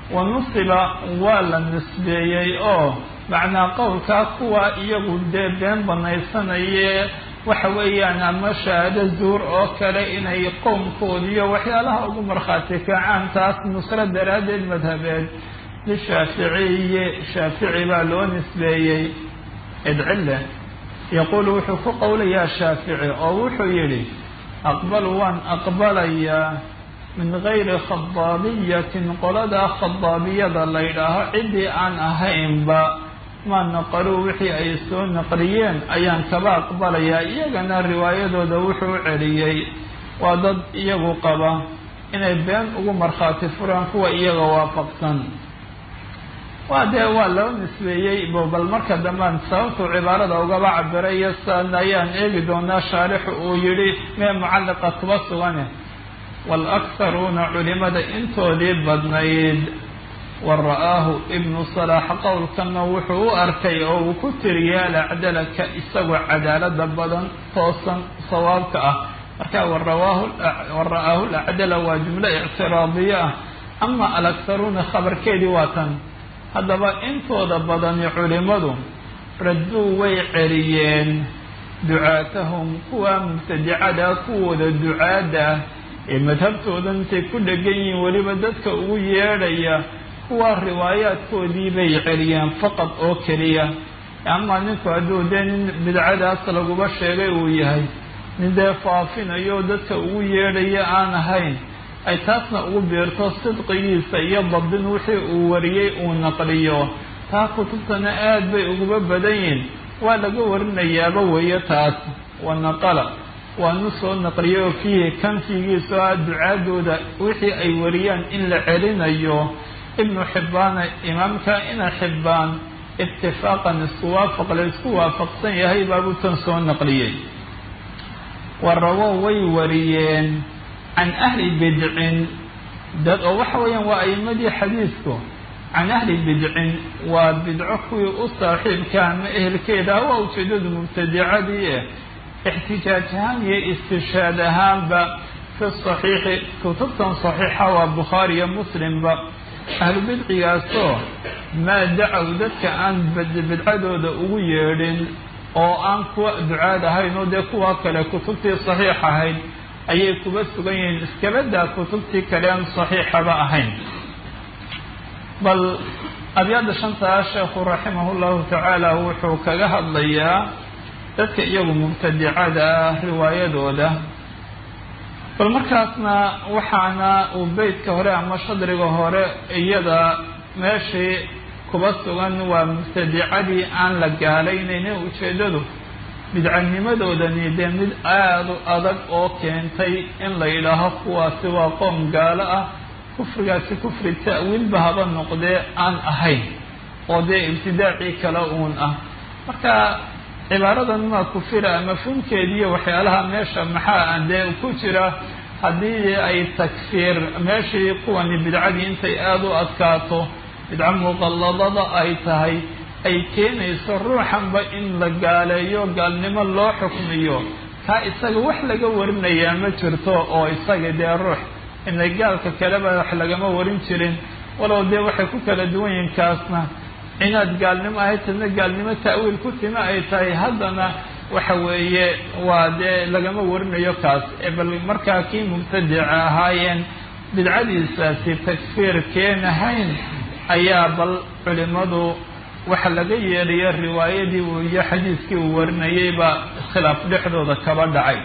wanusiba waa la nisbeeyey oo macnaa qowlkaa kuwa iyagu dee been banaysanaye waxa weeyaan ama shahaado zuur oo kale inay qowmkoodiyo waxyaalaha ugu markhaati kacaan taas nusro daraaddeed madhabeed lishaaficiyi shaafici baa loo nisbeeyey idcille yaquulu wuxuu ku qowlayaa shaafici oo wuxuu yidhi aqbalu waan aqbalayaa min gayri khadaabiyatin qoladaa khadaabiyada la ydhaaho ciddii aan ahaynba ma naqaluu wixii ay soo naqliyeen ayaan kaba aqbalayaa iyagana riwaayadooda wuxuu u celiyey waa dad iyagu qaba inay been ugu markhaati furaan kuwa iyaga waafaqsan waa dee waa loo nisbeeyey bal marka dambaan sababtuu cibaarada ugaba cabirayo san ayaan eegi doonaa shaarixu uu yidhi mee mucalliqa kuba sugane waalakharuuna culimada intoodii badnayd wa ra'aahu ibnu salaax qowlkana wuxuu u arkay oo uu ku tiriyay alacdalaka isagoo cadaalada badan toosan sawaabka ah marka wa ra'aahu alacdala waa jumlo ictiraadiye ah ama alakharuuna khabarkeedii waa tan haddaba intooda badani culimadu radduu way celiyeen ducaatahum kuwa mubtadicada kuwooda ducaada ee madhabtooda intay ku dhegan yihiin weliba dadka ugu yeedhaya kuwa riwaayaadkoodii bay celiyeen faqad oo keliya ama ninku hadduu dee nin bidcadaas laguba sheegay uu yahay nin dee faafinayo dadka ugu yeedhaya aan ahayn ay taasna ugu beerto sidqigiisa iyo dabdin wixii uu wariyey uu naqliyo taa kutubtana aad bay uguba badan yihin waa laga warinayaaba weeye taas wanaqala waanu soo naqliyay oo fiihi kan fiigiiso ah ducaadooda wixii ay wariyaan in la celinayo ibnu xibbaana imaamka ina xibbaan itifaaqan iskuwaafaq la isku waafaqsan yahay baabuu tan soo naqliyey warawo way wariyeen can ahli bidcin dad oo waxa weeyaan waa a'imadii xadiisku can ahli bidcin waa bidco kuwii u saaxiibka ama ehelkeeda waa ujeedadu mubtadicadii ixtijaaj ahaan iyo istishaad ahaanba fi saxiixi kutubtan saxiixa waa bukhaari iyo muslimba ahlu bidcigaasoo maa dacow dadka aan bidcadooda ugu yeedhin oo aan kuwa ducaad ahayn oo dee kuwa kale kutubtii saxiix ahayd ayay kuba sugan yihiin iskabadaa kutubtii kale aan saxiixaba ahayn bal abyaada shantaa sheekhu raximah llahu tacaala wuxuu kaga hadlayaa dadka iyagu mubtadicada ah riwaayadooda bal markaasna waxaana uu beytka hore ama shadriga hore iyada meeshii kuba sugan waa mubtadicadii aan la gaalaynaynin ujeedadu bidcanimadoodani dee mid aada u adag oo keentay in la yidhaaho kuwaasi waa qoom gaalo ah kufrigaasi kufri ta'wiilba haba noqdee aan ahayn oo dee ibtidaacii kale uun ah marka cibaaradan maa kufira mafhuumkeediiyo waxyaalaha meesha maxaa dee ku jira haddii ay takfiir meeshii kuwani bidcadii intay aada u adkaato bidco muqalladada ay tahay ay keenayso ruuxanba in la gaaleeyo gaalnimo loo xukmiyo kaa isaga wax laga warinayaa ma jirto oo isaga dee ruux inay gaalka kaleba wax lagama warin jirin walow dee waxay ku kala duwan yihiin kaasna inaad gaalnimo ahayd tadna gaalnimo ta'wiil ku tima ay tahay haddana waxa weeye waa dee lagama warinayo kaas bal markaa kii mubtadica ahaayeen bidcadiisaasi takfiir keenahayn ayaa bal culimadu waxa laga yeedhaya riwaayadii iyo xadiiskii uu warinayay baa iskhilaaf dhexdooda kaba dhacay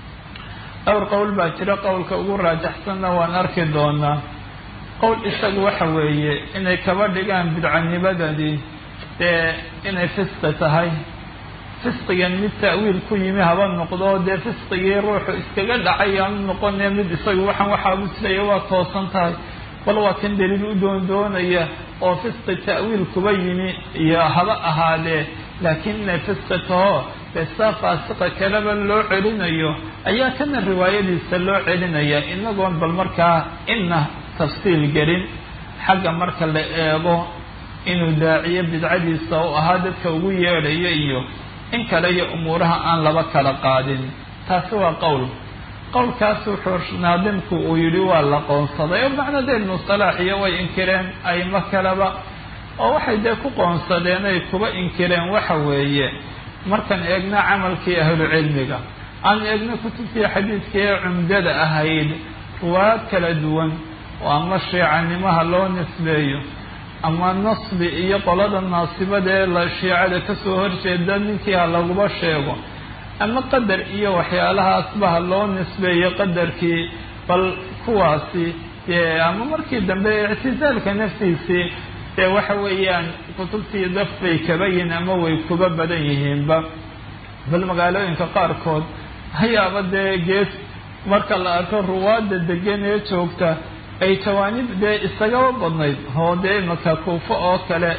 dhowr qowl baa jira qowlka ugu raajaxsanna waan arki doonaa qowl isagu waxa weeye inay kaba dhigaan bidcanimadani dee inay fisqi tahay fisqigan mid ta'wiil ku yimi haba noqdo dee fisqigii ruuxu iskaga dhacay aanu noqonee mid isagu waxaan waxaabu jiraya waa toosan tahay bal waa kan daliil u doondoonaya oo fisqi ta'wiil kuba yimi iyo haba ahaadee laakiin inay fisqi taho dee saa faasiqa kaleba loo celinayo ayaa kana riwaayadiisa loo celinaya inagoon bal markaa ina tafsiil gelin xagga marka la eego inuu daaciyo bidcadiisa u ahaa dadka ugu yeedhayo iyo in kale iyo umuuraha aan laba kala qaadin taasi waa qowl qowlkaas wuxuu naadimku uu yidhi waa la qoonsaday oo macna dee ibnu salaax iyo way inkireen ayma kaleba oo waxay dee ku qoonsadeen ay kuba inkireen waxa weeye markaan eegna camalkii ahlu cilmiga aan eegna kutubtii xadiidkii ee cumdada ahayd ruwaad kala duwan oo ama shiicanimaha loo nisbeeyo ama nasbi iyo qolada naasibada ee la shiicada kasoo horjeeda ninkii ha laguba sheego ama qadar iyo waxyaalahaasba ha loo nisbeeyo qadarkii bal kuwaasi ama markii dambe ictizaalka naftiisii dee waxa weeyaan kutubtii daf bay kaba yihiin ama way kuba badan yihiinba bal magaalooyinka qaarkood hayaaba dee gees marka la arko ruwaadda degan ee joogta ay jawaanib dee isagaba badnayd oo dee imaka kuufo oo kale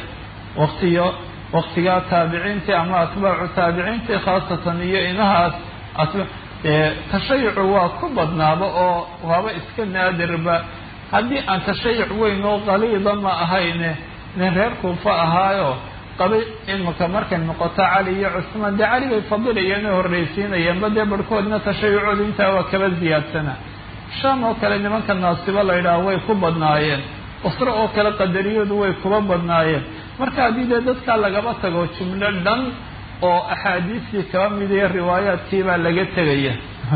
waqtigaa taabiciintii ama atbaacu taabiciintii khaasatan iyo inahaas tashayucu waa ku badnaaba oo waaba iska naadirba haddii aan tashayuc weyn oo qaliida ma ahayne nin reer kuufa ahaayo qabay imaka markay noqoto cali iyo cusmaan dee cali bay fadilayeen oo horreysiinayeenba dee barhkoodna tashayucooda intaa waa kaba ziyaadsana shaam oo kale nimanka naasibo la yidhaaho way ku badnaayeen usro oo kale qadariyadu way kuba badnaayeen marka haddii dee dadkaa lagaba tago jumlo dhan oo axaadiistii kaba mid iyo riwaayaadkiibaa laga tegaya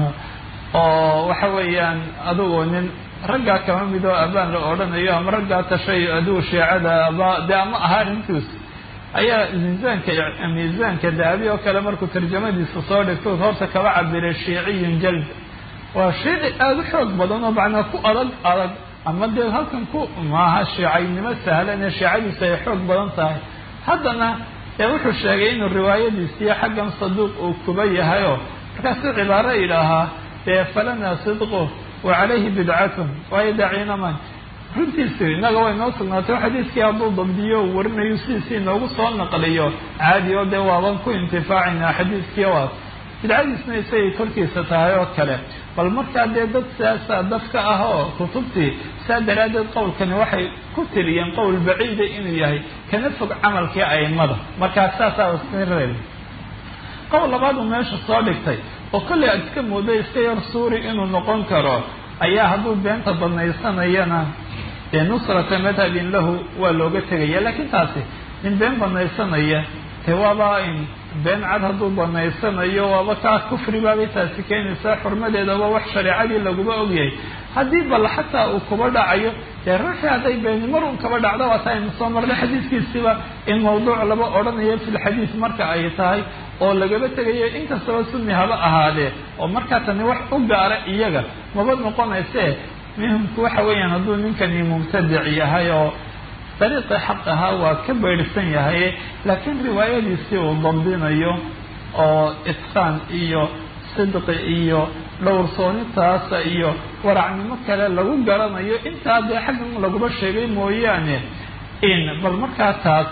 oo waxa weeyaan adugu nin raggaa kaba mid oo abaan la odhanayo ama raggaa tashay adugu shiicada dee ama ahaa arrintiis ayaa miisaanka dahabi oo kale markuu tarjamadiisa soo dhigto horta kaba cabiray shiiciyun jald waa shiici aada u xoog badan oo macnaa ku adag ama dee halkan ku maaha shiicaynimo sahlan ee shiicadiisa ay xoog badan tahay haddana dee wuxuu sheegay inuu riwaayadiisiiyo xaggan saduuq uu kuba yahayoo markaasuu cibaaro idhaahaa dee falanaa sidqu wa calayhi bidcatun waayo daciinaman runtiisi innaga way noo sugnaatay xadiiskii hadduu dabdiyo uu warinayo sidiisii inoogu soo naqliyo caadi oo dee waaban ku intifaacayna xadiiskii waas bidcadiisna isagay korkiisa tahay oo kale bal markaa dee dad siaasaa dadka ah oo kutubtii saa daraaddeed qowlkani waxay ku tiriyeen qowl baciida inuu yahay kana fog camalkii aimada markaa saasaa isreer qowl labaad uu meesha soo dhigtay oo kollay aad iska moodo iska yar suuri inuu noqon karo ayaa hadduu beenta banaysanayana dee nusrata madhabin lahu waa looga tegaya laakiin taasi nin been banaysanaya dee waaba in been cad hadduu banaysanayo waaba kaa kufri baabay taasi keenaysaa xurmadeedaba wax shareecadii laguba ogyahay haddii bal xataa uu kuba dhacayo dee ruuxii hadday beeni mar un kaba dhacdo waata aynu soo marnay xadiiskiisiba in mawduuc laba odhanayo filxadiis marka ay tahay oo lagaba tegayo inkastaba sunni haba ahaadee oo markaa tani wax u gaara iyaga maba noqonaysee muhimku waxa weeyaan hadduu ninkani mubtadic yahay oo dariiqii xaq ahaa waa ka baydhsan yahay laakiin riwaayadiisii uu dabdinayo oo itqaan iyo sidqi iyo dhowrsoonitaasa iyo waracnimo kale lagu garanayo intaa dee xaggan laguba sheegay mooyaane in bal markaa taas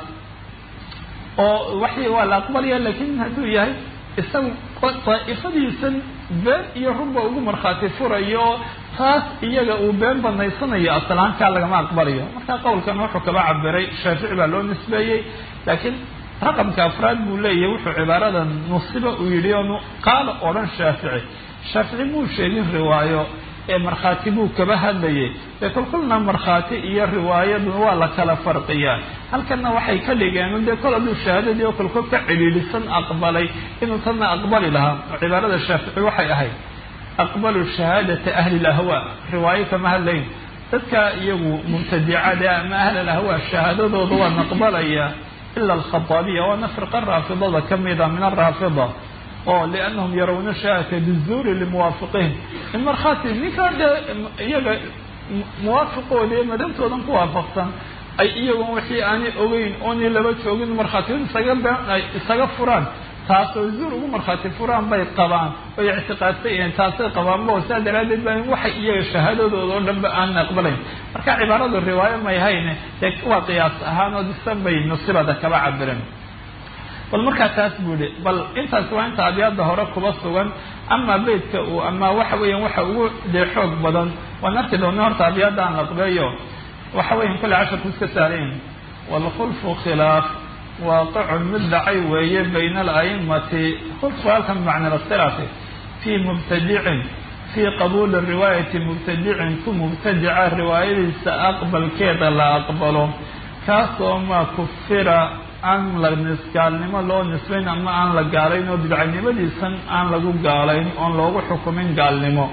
oo waxi waa la aqbalaya laakiin hadduu yahay isagu daa'ifadiisan been iyo runba ugu markhaati furayo taas iyaga uu been banaysanayo aslaankaa lagama aqbalayo markaa qowlkan wuxuu kaba cabiray shaafici baa loo nisbeeyey laakiin raqamka afraad buu leeyahay wuxuu cibaaradan nusiba uu yidhi oo qaala odhan shaafici muu sheegin riwaayo ee markhaati buu kaba hadlayay dee kolkolna markhaati iyo riwaayadu waa la kala farqiyaa halkanna waxay ka dhigeen dee kol hadduu shahaadadii oo kolkol ka cidhiidhisan aqbalay inuu tanna aqbali lahaa oo cibaarada shaafici waxay ahayd aqbalu shahaadata ahli lahwaa riwaayo kama hadlayn dadka iyagu mubtadicada ama ahli lahwaa shahaadadooda waan aqbalaya ila alkhataabiya waana firqa raafidada kamida min araafida oo liannahum yarawna shahaadata bizuuri limuwaafiqihim in markhaati ninkaa dee iyaga muwaafiqooda ee madantoodan ku waafaqsan ay iyagun wixii aanay ogeyn oonay laba joogin markhaatiyadu isaga furaan taasoo zuur ugu markhaati furaan bay qabaan oy ictiqaadsan yihiin taasay qabaanba oo saa daraaddeed baa waxay iyaga shahaadadooda oo dhanba aanan aqbalayn marka cibaaradu riwaayo may hayne dee waa qiyaas ahaan oo disan bay nusibada kaba cabireen bal markaa taas buu ihi bal intaas waa inta abyaada hore kuba sugan ama beydka uu ama waxa weeyaan waxa ugu dee xoog badan waan arki doona horta abyaada aan laqbeeyo waxa weyan kulle casharku iska saalayn walkhulfu khilaaf waaqicun mid dhacay weeye bayna alaimati khulfu halkan bimacna lasilaati fii mubtadicin fii qabuuli riwaayati mubtadicin ku mubtadica riwaayadiisa aqbalkeeda la aqbalo kaasoo maa kufira aan la gaalnimo loo nisbayn ama aan la gaalayn oo bidcanimadiisan aan lagu gaalayn oon loogu xukumin gaalnimo.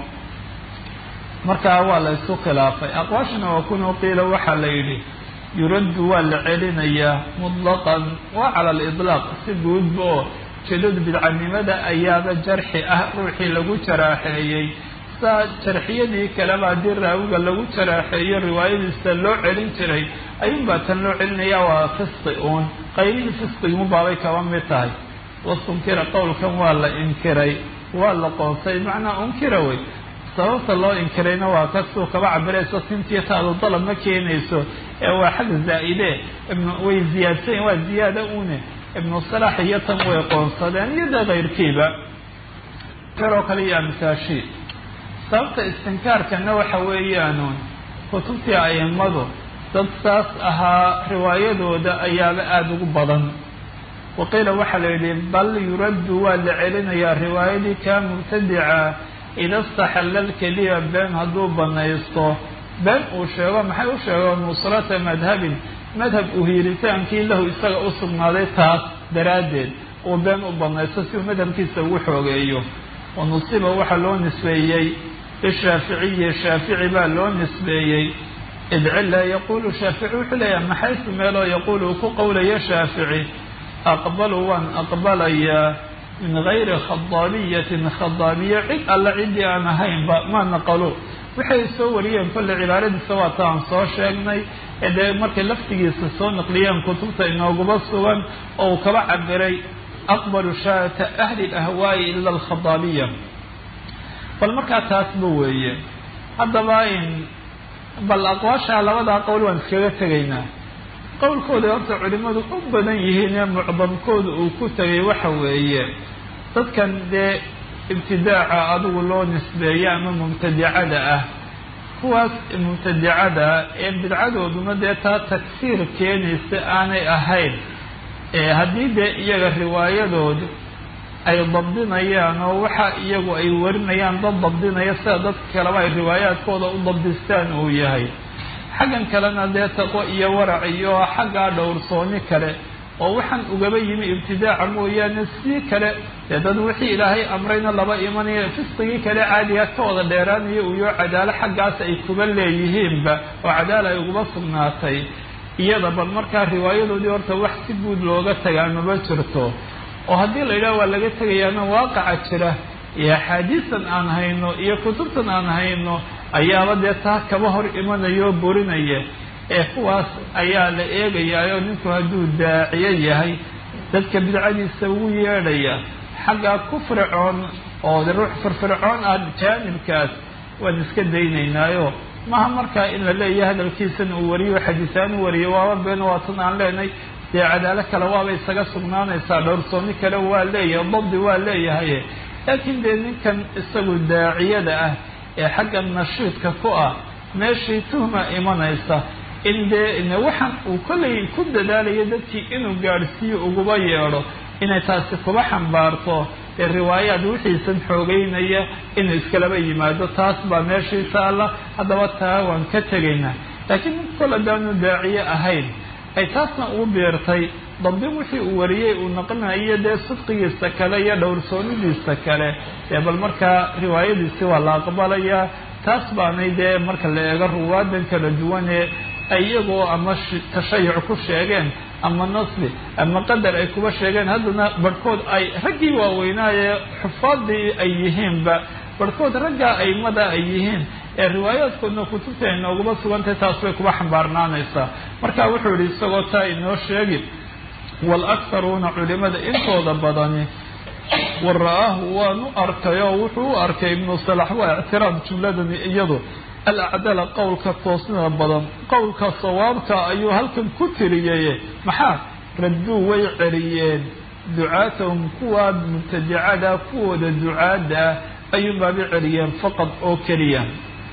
markaa waa la isku khilaafay. aqwaashana waa kunuu qiila waxaa la yidhi yuraddu waa la celinayaa mutlaqan waa cala aliطlaaq si guudba oo jeedada bidcanimada ayaaba jarxi ah ruuxii lagu jaraaxeeyey saa jarxiyadii kaleba haddii raawiga lagu jaraaxeeyo riwaayadiisa loo celin jiray ayuunbaa tan loo celinayaa waa fisqi uun qaybihii fisqigimu baabay kaba mid tahay. wastunkira qowlkan waa la inkiray waa la qoonsay macnaa unkira wey. sababta loo inkirayna waa kasuu kaba cabirayso sintiyo taadu dalab ma keenayso ee waa xag zaa'ide way ziyaadsan waa ziyaada une ibnu salaax iyo tan way qoonsadeen iyo dee kayrkiiba kaloo kale iyo amsaashii. sababta istinkaarkana waxa weeyaanuun kutubtii a'immadu dad saas ahaa riwaayadooda ayaaba aada ugu badan. waqiila waxaa la yidhi bal yuraddu waa la celinayaa riwaayadii kaa mubtadica ida istaxalla alkadiba been hadduu banaysto been uu sheego maxay u sheego nusrata madhabin madhab uhiiritaankii lahu isaga u sugnaaday taas daraaddeed uu been u banaysto si uu madhabkiisa ugu xoogeeyo. wanusiba waxaa loo nisbeeyey lishaaficiyi shaafici baa loo nisbeeyey id cila yaquulu shaafici wuxuu leeyahay maxaysu meeloo yaquulu uu ku qowlayo shaafici aqbalu waan aqbalayaa min gayri khadaabiyatin khadaabiya cid alla ciddii aan ahaynba ma naqalo waxay soo wariyeen kolle cibaaradiisa waa ta aan soo sheegnay ee dee markay laftigiisa soo naqliyeen kutubta inooguba sugan oo uu kaba cabiray aqbalu shaata ahli lahwaayi ila alkhadaabiya. bal markaa taasba weeye. haddaba bal aqwaasha labadaa qowl waan iskaga tegaynaa. qowlkooda horta culimadu u badan yihiin ee mucdamkooda uu ku tegay waxa weeye dadkan dee ibtidaaca adigu loo nisbeeya ama mubtadicada ah kuwaas mubtadicada ee bidcadooduna dee taa takfiir keenaysa aanay ahayn haddii dee iyaga riwaayadoodu ay dabdinayaan oo waxa iyagu ay warinayaan dad dabdinaya sida dadka kaleba ay riwaayaadkooda u dabdistaan uu yahay. xaggan kalena dee taqwo iyo warac iyo xaggaa dhowrsooni kale oo waxaan ugaba yimi ibtidaaca mooyaane sii kale dee dad wixii ilaahay amrayna laba imanaya fisqigii kale caadiga ka wada dheeraanaya uyo cadaalo xaggaas ay kuba leeyihiinba oo cadaala ay uguba sugnaatay iyada bal markaa riwaayadoodii horta wax si guud looga tagaa maba jirto. oo haddii la yidhaha waa laga tegayaana waaqaca jira iyo axaadiistan aan hayno iyo kutubtan aan hayno ayaaba dee taa kaba hor imanaya oo burinaya ee kuwaas ayaa la eegayaayoo ninku hadduu daaciyo yahay dadka bidcadiisa ugu yeedhaya xaggaa ku fircoon oo ruux firfircoon ah jaanibkaas waan iska daynaynaayo maha markaa in la leeyahay hadalkiisan uu wariyo xadiisaan u wariyo waaba been waatan aan leenahay dee cadaalo kale waaba isaga sugnaanaysaa dhowrsooni kale waa leeyahay dabdi waa leeyahay. laakiin dee ninkan isagu daaciyada ah ee xagga nashiidka ku ah meeshii tuhma imanaysa in dee waxaan uu kollay ku dadaalayo dadkii inuu gaadhsiiyo uguba yeedho inay taasi kuba xambaarto ee riwaayaad wixiisan xoogeynaya inuu iskalaba yimaado taas baa meeshii taalla. haddaba taa waan ka tegaynaa. laakiin nin kol haddaanu daaciye ahayn ay taasna ugu beertay dabdin wixii uu wariyey uu naqlinayo dee sidqigiisa kale iyo dhowrsoonidiisa kale dee bal markaa riwaayadiisi waa la aqbalayaa. taas baanay dee marka la eego ruwaadan kala duwanee iyagoo ama tashayuc ku sheegeen ama nasbi ama qadar ay kuba sheegeen haddana barhkood ay raggii waaweynaaye xufaadii ay yihiinba barhkood raggaa aimada ay yihiin ee riwaayaadkoodna kutubta ay nooguba sugantay taas bay kuba xambaarnaanaysaa. marka wuxuu yihi isagoo taa inoo sheegi waalakharuuna culimada intooda badani wara'aahu waanu arkay oo wuxuu u arkay ibnu salax waa ictiraad jumladani iyadu alacdala qowlka toosnida badan qowlka sawaabka ayuu halkan ku tiriyey. maxaa radduu way celiyeen ducaatahum kuwa mubtadicada kuwooda ducaada ayuunbaaba celiyeen faqad oo keliya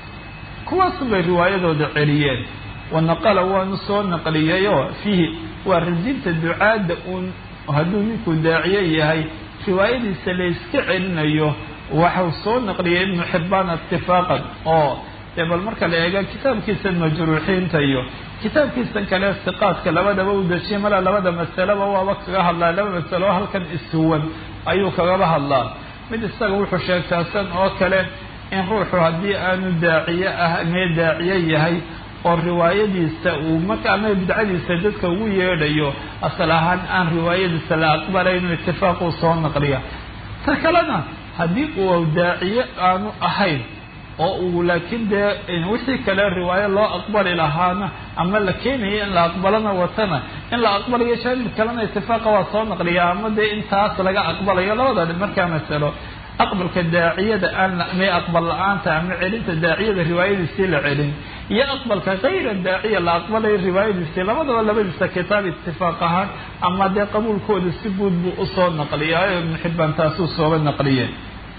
kuwaasubay riwaayadooda celiyeen. wanaqala waanu soo naqliyayoo fiihi waa radinta ducaada uun hadduu ninku daaciye yahay riwaayadiisa la iska celinayo waxau soo naqliyay ibnu xibbaan itifaaqan oo bal marka la eego kitaabkiisa majruuxiinta iyo kitaabkiisa kale siqaadka labadaba u dejiyay mala labada masalaba waaba kaga hadlaa laba masalo halkan isuwan ayuu kagaba hadlaa mid isaga wuxuu sheegtaa san oo kale in ruuxu haddii aanu daaciye daaciye yahay oo riwaayadiisa uu marka ama bidcadiisa dadka ugu yeedhayo asal ahaan aan riwaayadiisa la aqbalayno itifaaquu soo naqliya ta kalena haddii uu daaciye aanu ahayn oo uu laakiin dee wixii kale riwaayo loo aqbali lahaana ama la keenayo in la aqbalana watana in la aqbalayo jaanib kalena itifaaqa waa soo naqliya ama dee intaas laga aqbalayo labada markaa masalo aqbalka daaciyada aan may aqbal la-aanta ama celinta daaciyada riwaayadiisii la celin iyo aqbalka kayra daaciya la aqbalayo riwaayadiisii labadiisa kitaab itifaaq ahaan ama dee qabuulkooda si guud buu usoo naqliyaayo ibnu xibbaan taasuu sooba naqliyeen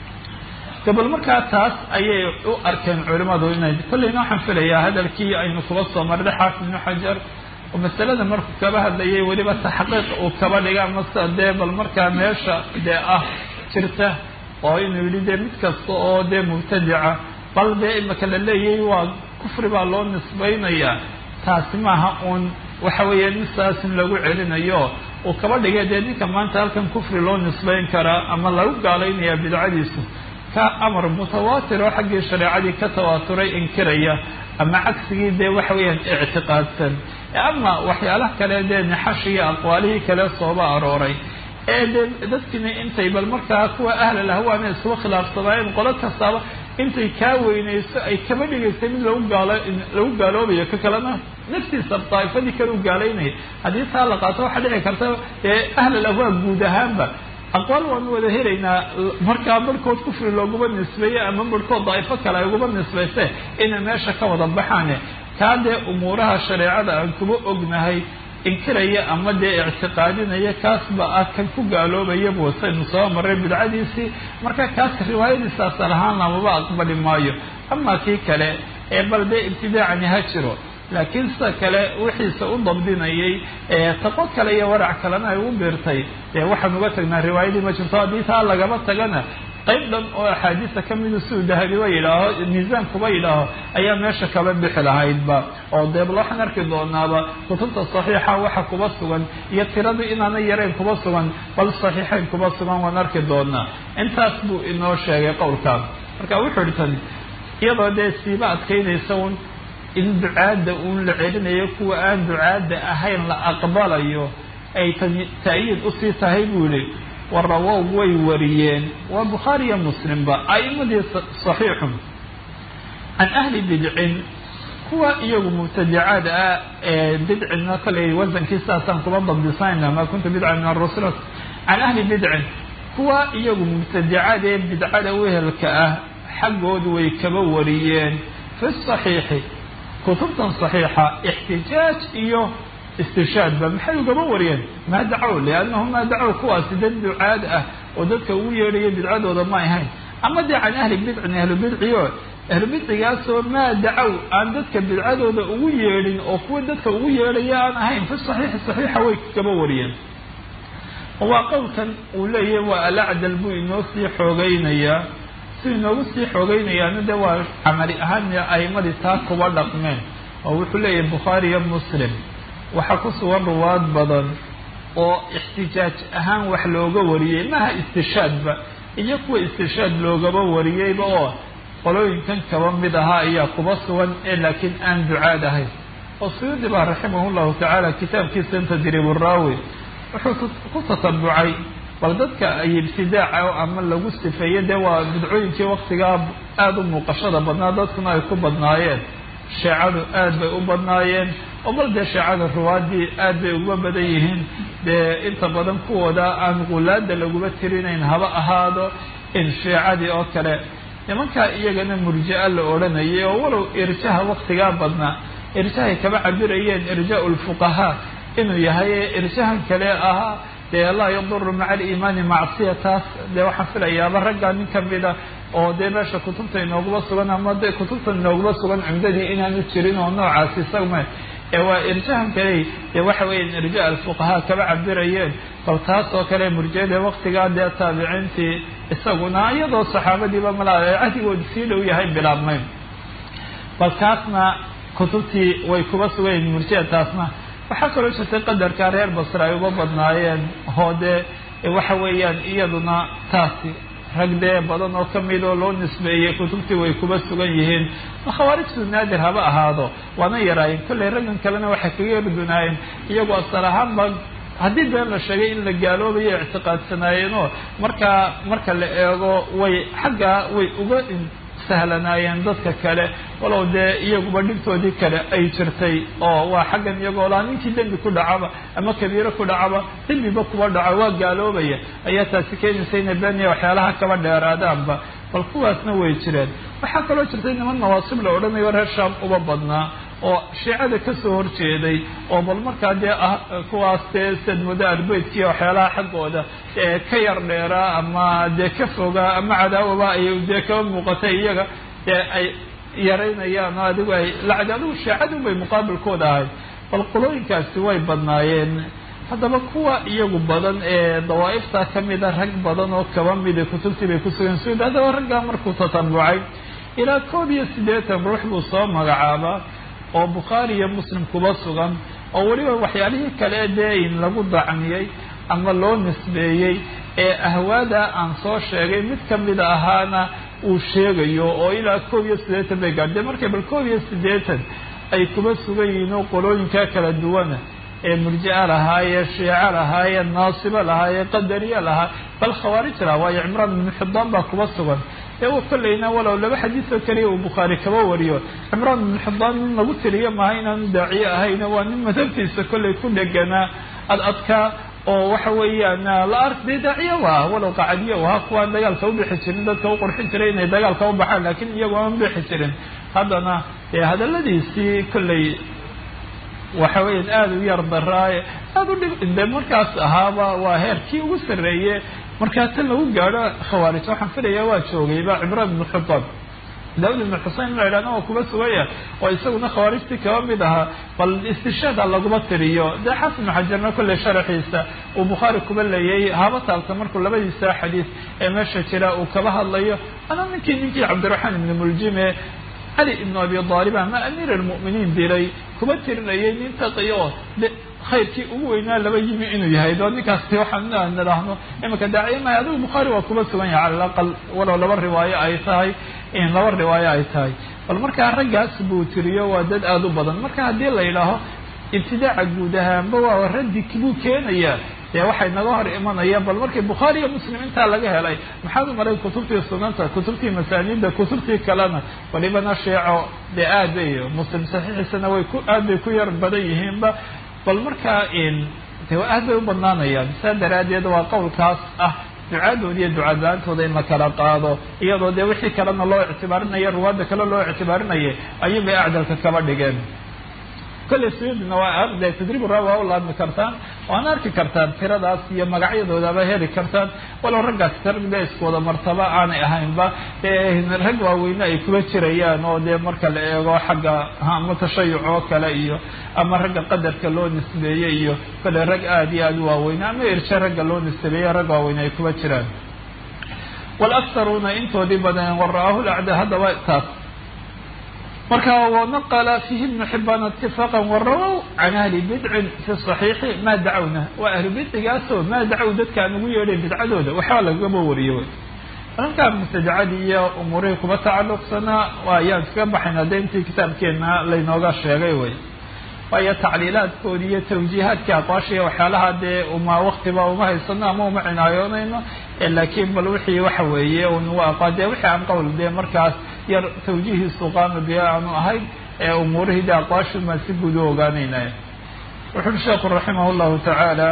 gabal markaa taas ayay u arkeen culimadu inay kolleyna waxaan filayaa hadalkii aynu kuba soo marnay xaafid ibnu xajar oo masalada markuu kaba hadlayay weliba taxqiiq uu kaba dhiga mase dee bal markaa meesha dee jirta oo inuu yidhi dee mid kasta oo dee mubtadica bal dee imaka la leeyahay waa kufri baa loo nisbaynayaa taasi maaha uun waxa weeye nisaasin lagu celinayo uu kaba dhigay dee ninka maanta halkan kufri loo nisbayn karaa ama lagu gaalaynaya bidcadiisu ka amar mutawaatir oo xaggii shareecadii ka tawaaturay inkiraya ama cagsigii dee waxa weeyaan ictiqaadsan ama waxyaalaha kale dee nixashiyo aqwaalihii kale sooba arooray ee dee dadkiina intay bal markaa kuwa ahlal ahwaana iskuba khilaafsanaayeen qolo kastaaba intay kaa weynayso ay kaba dhigaysay mid lagu gaaloobayo ka kalena naftiisa daa'ifadii kale u gaalaynaya haddii taa la qaato waxaa dhici karta dee ahlal ahwaa guud ahaanba aqwaal waanu wada helaynaa markaa barhkood kufri looguma nisbeeye ama barhkood daa'ifo kale ay uguma nisbayse inay meesha ka wada baxaane kaa dee umuuraha shareecada aan kuba ognahay inkiraya ama dee ictiqaadinaya kaasba kan ku gaaloobaya buusaynu soo maray bidcadiisii marka kaas riwaayadiisa asal ahaan lamaba aqbali maayo ama kii kale ee bal dee ibtidaacani ha jiro laakiin sida kale wixiisa u dabdinayay taqo kale iyo warac kalena ay u biirtay dee waxaan uga tagnaa riwaayadii ma jirto haddii taa lagaba tagana qayb dhan oo axaadiisa kamida siduu dahabiba yidhaaho miisaankuba yidhaaho ayaa meesha kaba bixi lahaydba oo deebal waxaan arki doonaaba kutubta saxiixa waxa kuba sugan iyo tiradii inaana yarayn kuba sugan bal saxiixayn kuba sugan waan arki doonaa intaas buu inoo sheegay qowlkaan marka wuxuu ihi tan iyadoo dee siiba adkaynaysa un in ducaadda uun la celinayo kuwa aan ducaadda ahayn la aqbalayo ay ta'yiid usii tahay buu yihi warawow way wariyeen waa bukhaari iyo muslimba a'imadii saxiixun can ahli bidcin kuwa iyagu mubtadicaad ah ee bidcina kale wasankiisaasaan kuba dabdisayna maa kuntu bidca min arusul can ahli bidcin kuwa iyagu mubtadicaad ee bidcada wehelka ah xaggoodu way kaba wariyeen fi saxiixi kutubtan saxiixa ixtijaaj iyo istishaadba maxay ugaba wariyeen maa dacow liannahum maa dacow kuwaasi dad ducaad ah oo dadka ugu yeedhaya bidcadooda ma ahayn ama dee can ahli bidcin ahlu bidciyo ahlu bidcigaasoo maa dacow aan dadka bidcadooda ugu yeedhin oo kuwa dadka ugu yeedhaya aan ahayn fi saxiixi saxiixa way kaba wariyeen waa qowlkan uu leeyahay waa alacdal buu inoo sii xoogeynayaa si inoogu sii xoogeynayaana de waa camali ahaan a'imadii taa kuba dhaqmeen oo wuxuu leeyahay bukhaari iyo muslim waxaa ku sugan ruwaad badan oo ixtijaaj ahaan wax looga wariyey maha istishaadba iyo kuwa istishaad loogaba wariyeyba oo qolooyinkan kaba mid ahaa ayaa kuba sugan ee laakiin aan ducaad ahayn oo suyuudi baa raximah llahu tacaala kitaabkiisa tadriib uraawi wuxuu ku tatabucay bal dadka ay ibtidaaca ama lagu sifeeyey dee waa bidcooyinkii waktigaa aada u muuqashada badnaa dadkuna ay ku badnaayeen sheecadu aad bay u badnaayeen oo bal dee sheecada ruwaadii aad bay uga badan yihiin dee inta badan kuwooda aan qulaada laguma tirinayn haba ahaado in sheecadii oo kale nimankaa iyagana murji'a la odhanayay oo walow irjaha waktigaa badnaa irjahay kaba cabirayeen irjaa lfuqahaa inuu yahay irjahan kale ahaa dee laa yaduru maca aliimaani macsiya taas dee waxaan filayaaba raggaa nin kamida oo dee meesha kutubta inooguma sugan ama de kutubta inooguma sugan cumdadii inaanu jirin oo noocaasi isagma ee waa irjahan kale dee waxa weeya irja alfuqahaa kaba cabirayeen bal taas oo kale murjiyada waktigaa dee taabiciintii isaguna iyadoo saxaabadiiba malaa cahdigoodi sii dhow yahay bilaabmayn bal kaasna kutubtii way kuba sugayn murji'a taasna waxaa kaloo jirtay qadarka reer basra ay uga badnaayeen hoode waxa weeyaan iyaduna taasi rag dee badan oo kamid oo loo nisbeeyey kutubtii way kuba sugan yihiin khawaarijtu naadir haba ahaado waana yaraayeen kolley raggan kalena waxay kaga yardunaayeen iyagoo asal ahaanba haddii been la sheegay in la gaaloobayo ictiqaadsanaayeenoo marka la eego way xaggaa way uga sahlanaayeen dadka kale walow dee iyaguba dhibtoodii kale ay jirtay oo waa xaggan iyagoo laa ninkii dembi ku dhacaba ama kabiiro ku dhacaba dembiba kuba dhaco waa gaaloobaya ayaa taasi keenaysa inay beeniya waxyaalaha kaba dheeraadaanba bal kuwaasna way jireen waxaa kaloo jirtay niman nawaasib la odhanayo reer shaam uba badnaa oo shiicada kasoo horjeeday oo bal markaa dee kuwaas dee sadmudo arbeytkii waxyaalaha xaggooda ka yar dheeraa ama dee ka fogaa ama cadaawaba ay dee kaba muuqatay iyaga dee ay yaraynayaan oo adigu ay lacag adigu shiicadun bay muqaabilkooda ahayd bal qolooyinkaasi way badnaayeen haddaba kuwa iyagu badan ee dawaa'ifta kamida rag badan oo kaba mida kutubtii bay kusugan suud haddaba raggaa markuu tatambucay ilaa 81 ruux buu soo magacaabaa oo bukhaari iyo muslim kuba sugan oo weliba waxyaalihii kale dee in lagu dacmiyey ama loo nisbeeyey ee ahwaada aan soo sheegay mid kamida ahaana uu sheegayo oo ilaa 81 bay gaadheen markay bal 81 ay kuba sugan yihiin oo qolooyinka kala duwana ee murji'a lahaayee shiica lahaayee naasiba lahaayee qadariya lahaa bal khawaarij lahaa waayo cimraan ibnu xidaan baa kuba sugan ee kolleyna walow laba xadiis oo kaliya uu bukhaari kaba wariyo cimraan ibnu xidaan nin lagu tiriyo maaha inaanu daaciye ahayna waa nin madhabtiisa kolley ku dheganaa adadkaa oo waxa weeyaan la arday daaciye waa walow qacadiye waa kuwaan dagaalka u bixi jirin dadka u qurxin jiray inay dagaalka u baxaan laakiin iyagu aan bixi jirin haddana hadaladiisii kolley waxa weeyaan aada u yar daraaye aada u dhib de markaas ahaaba waa heerkii ugu sarreeye markaa tan lagu gaadho khawaarij waxaan filayaa waa joogayba cimraan ibnu xidaan daawud ibnu xusein la idhahna waa kuba sugaya oo isaguna khawaarijtii kaba mid ahaa bal istishaada laguma tiriyo dee xasan ibnu xajarna kolley sharaxiisa uu bukhaari kuba leeyay haba taalta markuu labadiisa xadiis ee meesha jira uu kaba hadlayo ana ninkii cabdiraxmaan ibnu muljime cali ibnu abi aalib ama amiir almu'miniin dilay kuba tirinayay nin taqiyo khayrkii ugu weynaa laba yimi inuu yahay doo ninkaasi waxaan nidhaahno imika daaciye mahay adigu bukhaari waa kuba sugan yahay cala alaqal walow laba riwaayo ay tahay bal markaa raggaas buu tiriyo waa dad aada u badan marka haddii la yidhaaho ibtidaaca guud ahaanba waa raddi buu keenayaa dee waxay naga hor imanayaan bal markii bukhaari iyo muslim intaa laga helay maxaad u maray kutubtii sunanta kutubtii masaaniida kutubtii kalena walibana sheeco dee aad bay muslim saxiixiisana aad bay ku yar badan yihiinba bal markaa de aad bay u badnaanayaan saa daraadeed waa qowlkaas ah ducaadooda iyo ducadla-aantooda in la kala qaado iyadoo dee wixii kalena loo ictibaarinaya ruwaadda kale loo ictibaarinayay ayuun bay acdalka kaba dhigeen kolley suyuudina waa arday tadriib raa waa u laadmi kartaan waana arki kartaan tiradaas iyo magacyadoodaba heli kartaan walow raggaas ragda iskooda martaba aanay ahaynba rag waaweyne ay kuba jirayaan oo dee marka la eego xagga ama tashayuc oo kale iyo ama ragga qadarka loo nisbeeyey iyo kolley rag aada iyo aada u waaweyne ama irshe ragga loo nisbeeyey rag waaweyne ay kuba jiraan walaktaruuna intoodii badan wara'aahu lacda haddaba taas marka wanaqala fiihi ibnu xibaan itifaaqan warawow can ahli bidcin fi saxiixi maa dacawna waa ahlu bidcigaasoo maa dacaw dadkaan ugu yeedhay bidcadooda waxbaa lagaba wariyo wy markaa mubtadacadii iyo umuurihii kuba tacalluqsanaa ayaan kaga baxayna de intii kitaabkeena laynooga sheegay wey waayo tacliilaadkoodi iyo tawjiihaadkii aqwaashiiya waxyaalaha dee waktiba uma haysano ama uma cinaayoonayno laakiin bal wixii waxa weeye dee wixii aan qowl dee markaas yar tawjiihiisu qaama biya aanu ahayn ee umuurihii de aqwaashii maan si guud u ogaanaynay wuxu uri sheekhu raximah llahu tacaala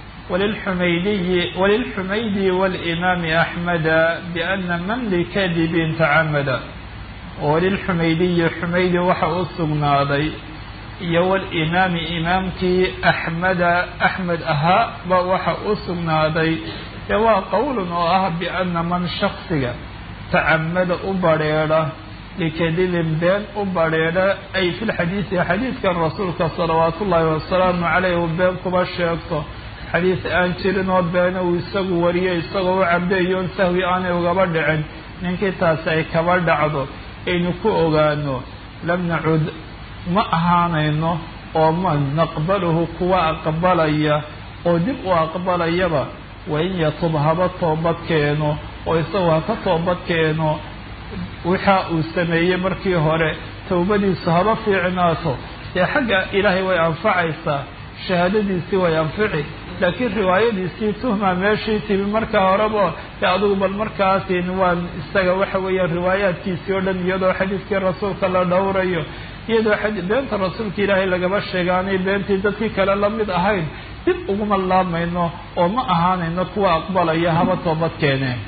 وللحميدي والإمام أحمد بأن من لكذب تعمد وللحميدي حميدي waxa u sugnaaday iyo والإمام imaamkii أحmed ahaa ba waxa u sugnaaday ee waa qowl oo ah بأna man shaksiga tacamada u bareera likadibin been u bareera ay fi lxadiidi xadiidkan rasuulka salawaat ullaahi wasalaamu caleyh u been kuba sheegto xadiis aan jirin oo beena uu isagu wariyey isagoo u cabdeeyoon sahwi aanay ugaba dhicin ninkii taasi ay kaba dhacdo aynu ku ogaano lam nacud ma ahaanayno oo ma naqbaluhu kuwa aqbalaya oo dib u aqbalayaba wain yatub haba toobad keeno oo isagoo ha ka toobad keeno waxa uu sameeyey markii hore towbadiisu haba fiicnaato dee xagga ilaahay way anfacaysaa shahaadadiisii way anfici laakiin riwaayadiisii tuhma meeshii timi markaa horeba dee adigu bal markaasin waan isaga waxa weeyaan riwaayaadkiisii oo dhan iyadoo xadiiskii rasuulka la dhowrayo iyadoo beenta rasuulka ilaahay lagaba sheegaanay beentii dadkii kale lamid ahayn dib uguma laamayno oo ma ahaanayno kuwa aqbalaya haba toobad keeneen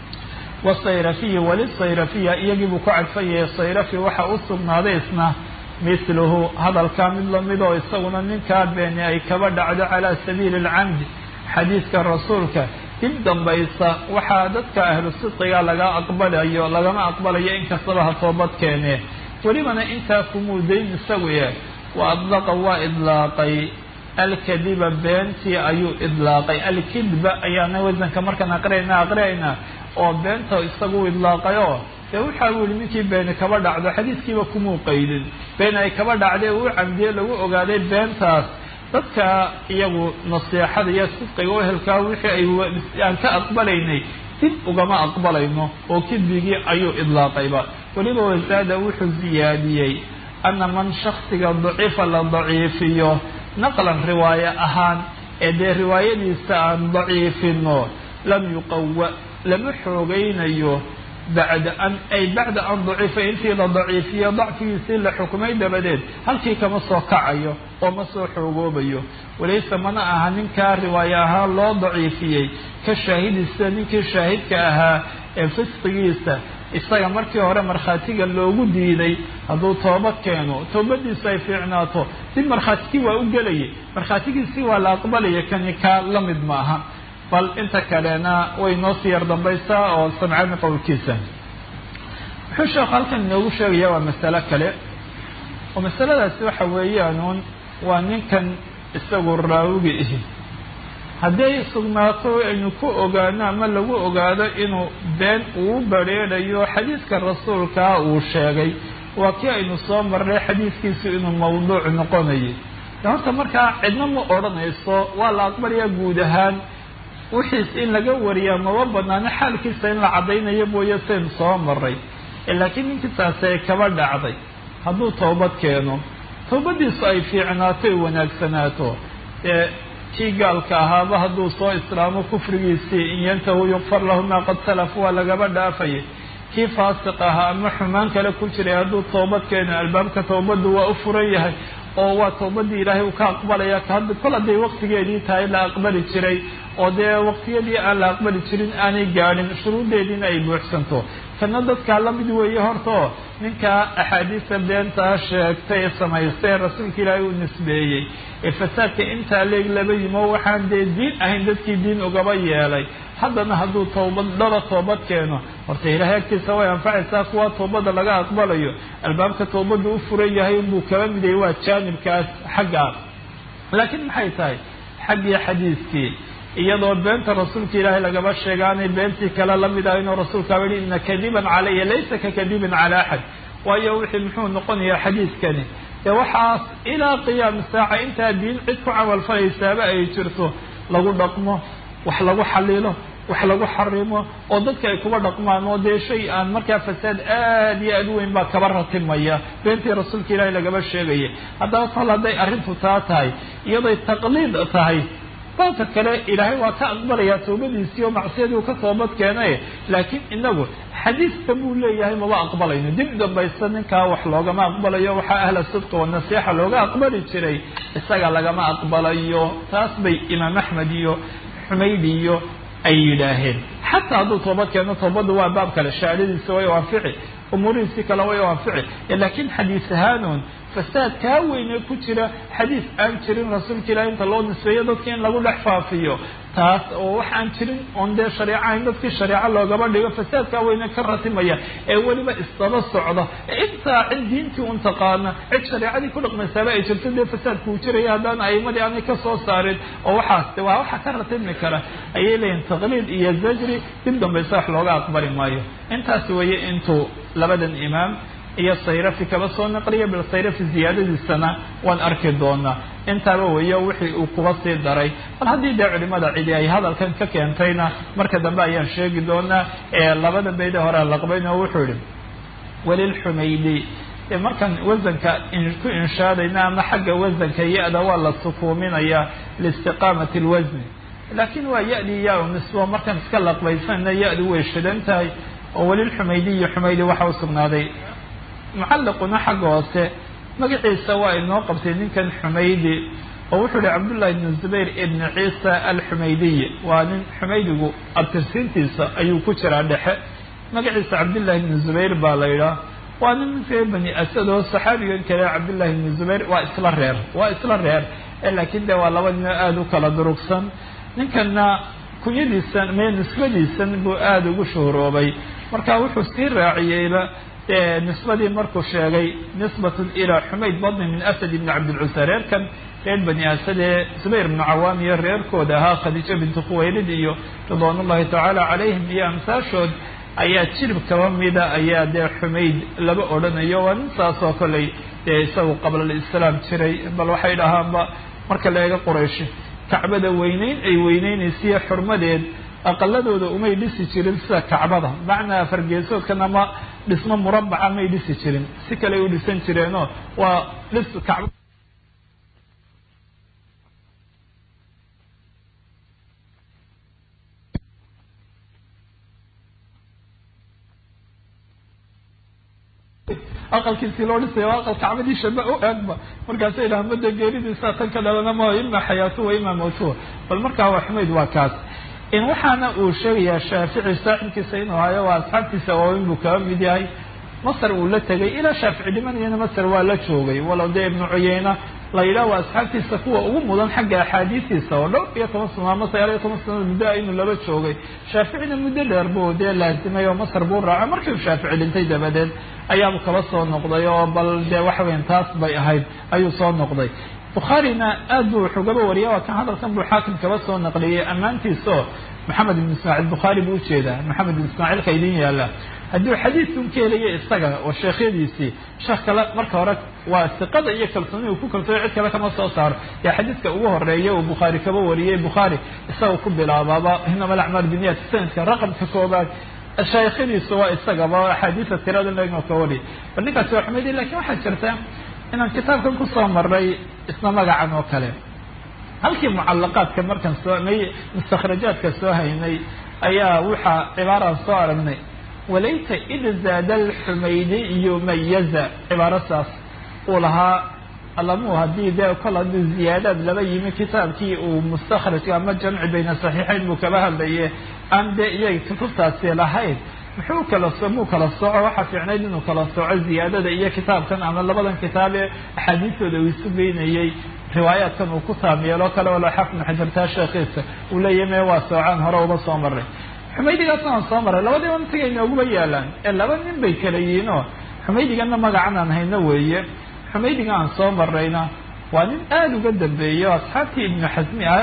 wasayrafiyi walisayrafiya iyagii buu ku cadfayay sayrafi waxa u sugnaaday isna mithluhu hadalkaa mid lamid oo isaguna ninkaa beeni ay kaba dhacdo calaa sabiili alcamdi xadiiska rasuulka dib dambaysa waxaa dadka ahlu sidqiga lagama aqbalayo inkastaba ha toobad keenee welibana intaa kumuudayn isagu wa adlaqa waa idlaaqay alkadiba beentii ayuu idlaaqay alkidba ayaana wasanka markaan aqriyaynaa oo beenta isagu idlaaqayo dee waxaa u yihi ninkii beeni kaba dhacdo xadiiskiiba kumuu qaydin been ay kaba dhacday uu camdiye lagu ogaaday beentaas dadka iyagu nasiixada iyo sidqiga u helkaa wixii aan ka aqbalaynay dib ugama aqbalayno oo kidbigii ayuu idlaaqayba weliba wasaada wuxuu ziyaadiyey ana man shaksiga daciifa la daciifiyo naqlan riwaaye ahaan ee dee riwaayadiisa aan daciifino lam yuqawa lama xoogaynayo bacda an daciifa intii la daciifiyo dacfigiisii la xukumay dabadeed halkii kama soo kacayo oo ma soo xoogoobayo walaysa mana aha ninkaa riwaaye ahaan loo daciifiyey ka shaahidisa ninkii shaahidka ahaa ee fisqigiisa isaga markii hore markhaatiga loogu diiday hadduu toobad keeno toobadiisu ay fiicnaato dib markhaatigii waa u gelayay markhaatigiisii waa la aqbalaya kani kaa la mid maaha bal inta kalena way noo sii yar dambaysaa oo samcani qowlkiisa wuxuu sheekhu halkan inoogu sheegaya waa masalo kale oo masaladaasi waxa weeyaan waa ninkan isagu raawiga ihi hadday sugnaato aynu ku ogaano ama lagu ogaado inuu been uu bareedhayo xadiiska rasuulkaa uu sheegay waa kii aynu soo marnay xadiiskiisu inuu mawduuc noqonayay horta markaa cidna ma odhanayso waa la aqbalayaa guud ahaan wixiis in laga wariyaa maba banaano xaalkiisa in la caddaynayo mooye saynu soo maray laakiin ninkii taasi ay kaba dhacday hadduu toobad keeno toobadiisu ay fiicnaato ay wanaagsanaato kii gaalka ahaaba hadduu soo islaamo kufrigiisii in yantahu yukfar lahu maa qad salaf waa lagaba dhaafayay kii faasiq ahaa ama xumaan kale ku jiray hadduu toobad keeno albaabka toobadu waa u furan yahay oo waa toobadii ilaahay uu ka aqbalaya kol hadday waqtigeedii tahay la aqbali jiray oo dee waqtiyadii aan la aqbali jirin aanay gaadhin shuruuddeediina ay buuxsanto kana dadkaa la mid weeye hortao ninkaa axaadiista beentaa sheegtay ee samaystay rasuulka ilaahay uu nisbeeyey ee fasaadka intaa leeg laba yimo waxaan dee diin ahayn dadkii diin ugaba yeelay haddana hadduu toobad keeno horta ilaahay agtiisa way anfacaysaa kuwa toobadda laga aqbalayo albaabka toobadda u furan yahay unbuu kaba midayay waa jaanibkaas xaggaas laakiin maxay tahay xaggii xadiiskii iyadoo beenta rasuulka ilaahay lagaba sheegaanay beentii kale lamid ah inuu rasuulkaa yihi ina kadiban calaya laysa ka kadibin cala axad waayo wixii muxuu noqonayaa xadiiskani dee waxaas ilaa qiyaam saaca intaa diin cid ku camal falaysaaba ay jirto lagu dhaqmo wax lagu xalilo wax lagu xarimo oo dadka ay kuba dhaqmaan oo dee shay aan markaa fasaad aad iyo aad u weyn baa kaba ratimaya beentii rasuulka ilaahay lagaba sheegaya haddaba kol hadday arrintu taa tahay iyaday taqliid tahay baabka kale ilaahay waa ka aqbalayaa toobadiisii oo macsiyadii uu ka toobad keenay laakiin inagu xadiiska buu leeyahay maba aqbalayno dib dambaysta ninkaa wax loogama aqbalayo waxaa ahla sidqi wa nasiixa looga aqbali jiray isaga lagama aqbalayo taas bay imaam axmed iyo xumaydi iyo ay yidhaaheen xataa hadduu toobad keeno toobadda waa baab kale shahaadadiisa way anfici umuurihiisii kale way anfici laakiin xadiis ahaanun fasaad kaa weyne ku jira xadiis aan jirin rasuulka ilahi inta loo nisbeeyo dadka in lagu dhex faafiyo taas oo wax aan jirin oon dee shareecahayn dadkii shareeco loogaba dhigo fasaadkaa weyne ka ratimaya ee weliba isdaba socda saa cid diintii un taqaana cid shareecadii ku dhaqmaysaaba ay jirto dee fasaadku uu jiraya haddaan a'imadii aanay ka soo saarin oo waxaas de waa waxa ka ratibmi kara ayay leeyihin taqliid iyo zajri dib dambaysa wax looga aqbali maayo intaas weeye intuu labadan imaam iyo sayrafi kaba soo naqliya bal sayrafi ziyaadadiisana waan arki doonaa intaaba weeyo wixii uu kuba sii daray bal haddii dee culimada cidi ay hadalkan ka keentayna marka dambe ayaan sheegi doonaa labada bayda hore laqbayna wuxuu yihi walilxumaydi markaan wasanka ku inshaadayna ama xagga wasanka ya-da waa la sukuuminayaa liistiqaamati lwasni laakiin waa ya-dii yaa nisbo markaan iska laqbaysanna ya-du way shidan tahay oo walilxumaydiyi xumaydi waxa u sugnaaday mucallaquna xagga hoose magaciisa waa inoo qabtay ninkan xumaydi oo wuxuu ihi cabdullahi ibn zubayr ibn ciisa alxumaydiyi waa nin xumaydigu abtirsiintiisa ayuu ku jiraa dhexe magaciisa cabdullahi ibn zubayr baa la yidhaah waa nin reer bani asad oo saxaabigan kale cabdullahi ibn zubayr waa isla reer laakiin de waa laba nin aada u kala durugsan ninkana kunyadiisan mee nisbadiisan buu aada ugu shuhuroobay marka wuxuu sii raaciyeyba nisbadii markuu sheegay nisbatun ilaa xumayd badni min asad ibni cabdilcusa reerkan reer bani asad ee zubayr ibnu cawaam iyo reerkooda ahaa khadiijo bintu khuwaylid iyo ridwaan ullahi tacaala calayhim iyo amsaashood ayaa jirib kaba mida ayaa dee xumayd laba odhanayo waa nin saasoo koley dee isagu qabla alislaam jiray bal waxay dhahaanba marka la eega quraysh kacbada weyneyn ay weyneynaysiyo xurmadeed aqaladooda umay dhisi jirin sida kacbada macnaa fargeesoodkan ama dhismo murabaca may dhisi jirin si kale u dhisan jireenoo waa dhis kacba aqalkiisii loo dhisaya waa aqal kacbadii shaba u eegba markaasa idhaha mada geeridiisa tan ka dhalana ma ima xayaatu wa ima mawtuha bal markaa waa xumayd waa kaas in waxaana uu sheegayaa shaafici saaxibkiisa inuu hayo waa asxaabtiisa waaweyn buu kaba mid yahay masr uu la tegay ilaa shaafici dhimanayana masr waa la joogay walow dee ibnu cuyeyna la yidhaah waa asxaabtiisa kuwa ugu mudan xagga axaadiistiisa oo dhowr iyo 10 sano ama 19 sano muddo inuu laba joogay shaaficina muddo dheer buu dee laasimay oo masr buu raacay markii uu shaafici dhintay dabadeed ayaabuu kaba soo noqday oo bal dee waxa weyn taas bay ahayd ayuu soo noqday bukhaarina aad buu xugaba wariya waa kan hadalkan buu xaakim kaba soo naqliyey ammaantiisao maxamed ibn ismaaciil bukhaari buu ujeedaa maxamed ibn ismaaciil ka idin yaala hadduu xadiidkun ka helaya isaga oo sheekhyadiisii sheekh kale marka hore waa siqada iyo kalsooni uu ku kalsooyo cid kale kama soo saaro yaa xadiidka ugu horeeya uu bukhaari kaba wariyey bukhaari isaga ku bilaabaaba inama alacmaal biniyat sanadka raqamka koobaad shaykhadiisu waa isagaba axaadiisa tirada laynoo ka wariyay bal ninkaasi waa xumaydi lakin waxaa jirta inaan kitaabkan kusoo maray isna magacan oo kale halkii mucalaqaadka markaan mustakhrajaadka soo haynay ayaa waxaa cibaaraan soo aragnay walayta id zaada alxumaydiyu mayaza cibaaro saas uu lahaa alamu haddii dee kol haddii ziyaadaad laba yimi kitaabkii uu mustakhrajka ama jamci bayna saxiixayn buu kaba hadlaye aan dee iyaga kutubtaasi lahayn muxuu muu kala sooco waxaa fiicnayd inuu kala sooco ziyaadada iyo kitaabkan ama labadan kitaab ee axaadiistooda uu isu geynayey riwaayaadkan uu ku taamyeelo kale walo xafnu xajartaa sheekhiisa uu leeyahy mee waa soocaan hore uba soo maray xumaydigaasna aan soo maray labadiiba intiga inooguba yaalaan ee laba nin bay kala yihiinoo xumaydigana magacan aan hayno weeye xumaydiga aan soo marayna waa nin aada uga dambeeyo asxaabtii ibnu xasmi ahay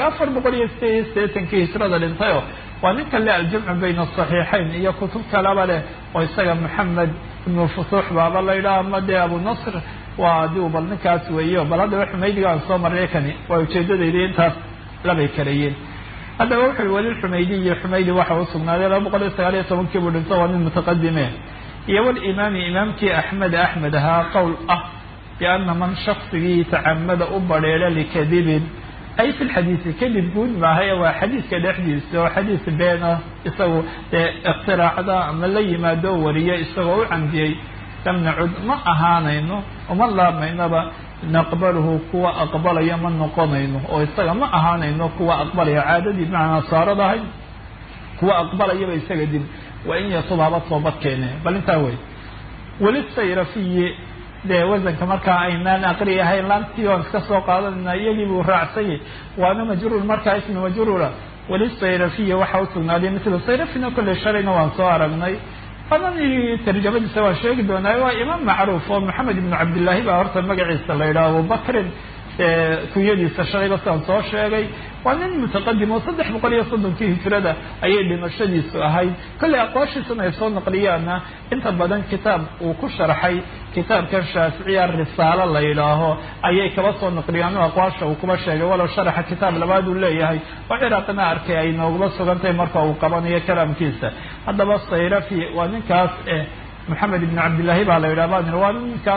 488 hijrada dhintayo waa ninka le aljamcu bayna asaxiixayn iyo kutub kalaba leh oo isaga maxamed ibnu futuux baaba la yidhaha ama dee abu nasr waa adigu bal ninkaas weeyo bal haddaba xumaydiga aan soo marray kani waa ujeedadayda intaas labay kalayiin haddaba wuxuu walil xumaydi iyo xumaydi waxa u sugnaaday 219 buu dhinto waa nin mutaqadime iyo walimaami imaamkii axmed ahaa qowl ah biana man shaksigii tacamada u badheera likadibin ay fi lxadiisi kadib guud maahay waa xadiiska dhexdiisa oo xadiis beena isagu iqtiraacda ama la yimaado wariyo isagoo u candiyey lam nacud ma ahaanayno uma laabmaynaba naqbaluhu kuwa aqbalaya ma noqonayno oo isaga ma ahaanayno kuwa aqbalaya caadadii macnaa saaradahay kuwa aqbalayaba isaga dib waa in yatubaaba toobad keene bal intaa wey weli sayrafiyi dee wasanka markaa aynaan aqri ahayn laantii oan iska soo qaadanayna iyagii buu raacsanyay waana majruur markaa ismi majruura weli sayrafiya waxa u sugnaaday misla sayrafina kolley shalayna waan soo aragnay anani tarjamadiisa waa sheegi doonaa waa imaam macruuf oo maxamed ibnu cabdillaahi baa horta magaciisa la yidhaha abubakrin kunyadiisa shalayba sidaan soo sheegay waa nin mutaqadim oo 330 hijrada ayay dhimashadiisu ahayd kolley aqwaashiisana ay soo naqliyaana inta badan kitaab uu ku sharxay kitaabkan shaaficiya risaalo la yidhaaho ayay kaba soo naqliyaan oo aqwaasha uu kuba sheegay walow sharaxa kitaab labaad uu leeyahay oo ciraaqina arkay ay noogula sugantahay marka uu qabanayo kalaamkiisa haddaba sayrafi waa ninkaas maxamed ibn cabdillaahi baa la yidhaha waa ninkaas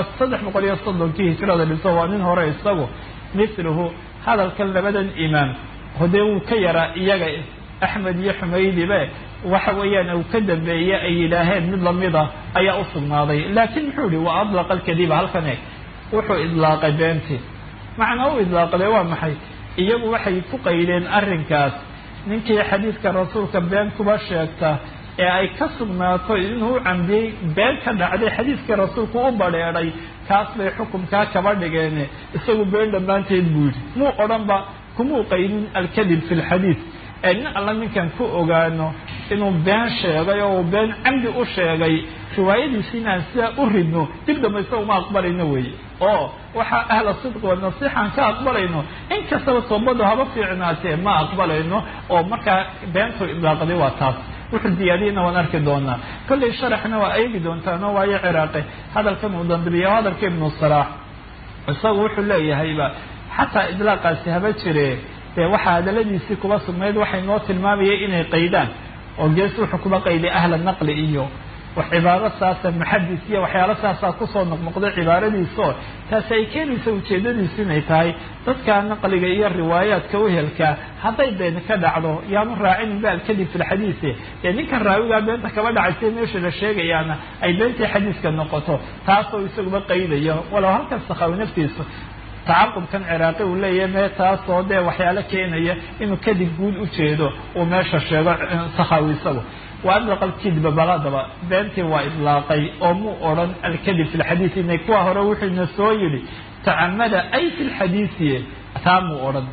330 hijrada dhiso waa nin hore isagu mithluhu hadalkan labadan imaam hodee wuu ka yaraa iyaga axmed iyo xumaydibe waxa weeyaan uu ka dambeeye ay yidhaaheen mid lamida ayaa u sugnaaday laakiin muxuu yihi waa adlaqa alkadiba halkan eeg wuxuu idlaaqay beentii macnaa u idlaaqday waa maxay iyagu waxay ku qaydeen arrinkaas ninkii xadiidka rasuulka been kuba sheegta ee ay ka sugnaato inuu cambiyey been ka dhacday xadiidkii rasuulku u badheedhay kaas bay xukumkaa kaba dhigeen isagu been dhammaanteed buu yidhi muu odhanba kumuu qaydin alkadib fi lxadiid ee nin alla ninkan ku ogaano inuu been sheegay oo uu been camdi u sheegay riwaayadiisi inaan sidaa u ridno dib dambaysa uma aqbalayno weeye oo waxaa ahla sidqi wa nasiixaan ka aqbalayno in kastaba toobadu haba fiicnaatee ma aqbalayno oo markaa beentu idlaaqday waa taas wuxuu diyaariyeyna waan arki doonaa kolley sharaxna waa eegi doontaano waayo ciraaqe hadalkan uu dambiyo hadalka ibnu salaax isagu wuxuu leeyahayba xataa idlaaqaasi haba jire dee waxaa hadaladiisii kuba sugnayd waxay noo tilmaamayay inay qaydaan oo gees wuxuu kuba qayday ahla naqli iyo wax cibaaro saasa muxadis iyo waxyaalo saasaa kusoo noqnoqday cibaaradiisaoo taasi ay keenaysa ujeedadiisu inay tahay dadka naqliga iyo riwaayaadka uhelka hadday been ka dhacdo yaanu raacinin ba alkadib fi lxadiise dee ninkan raawigaa beenta kaba dhacaysa meesha la sheegayaana ay beentii xadiiska noqoto taasoo isaguba qaydayo walow halkan sakhawi naftiisu tacaqubkan ciraaqi uu leeyahay mee taasoo dee waxyaalo keenaya inuu kadib guud ujeedo uu meesha sheego sakhawi isagu wa adlaqa alkidba baladaba beentii waa idlaaqay oo muu odhan alkadib fi lxadiid inay kuwa hore wuxuuna soo yidhi tacamada ay fi lxadiisi taa muu odhan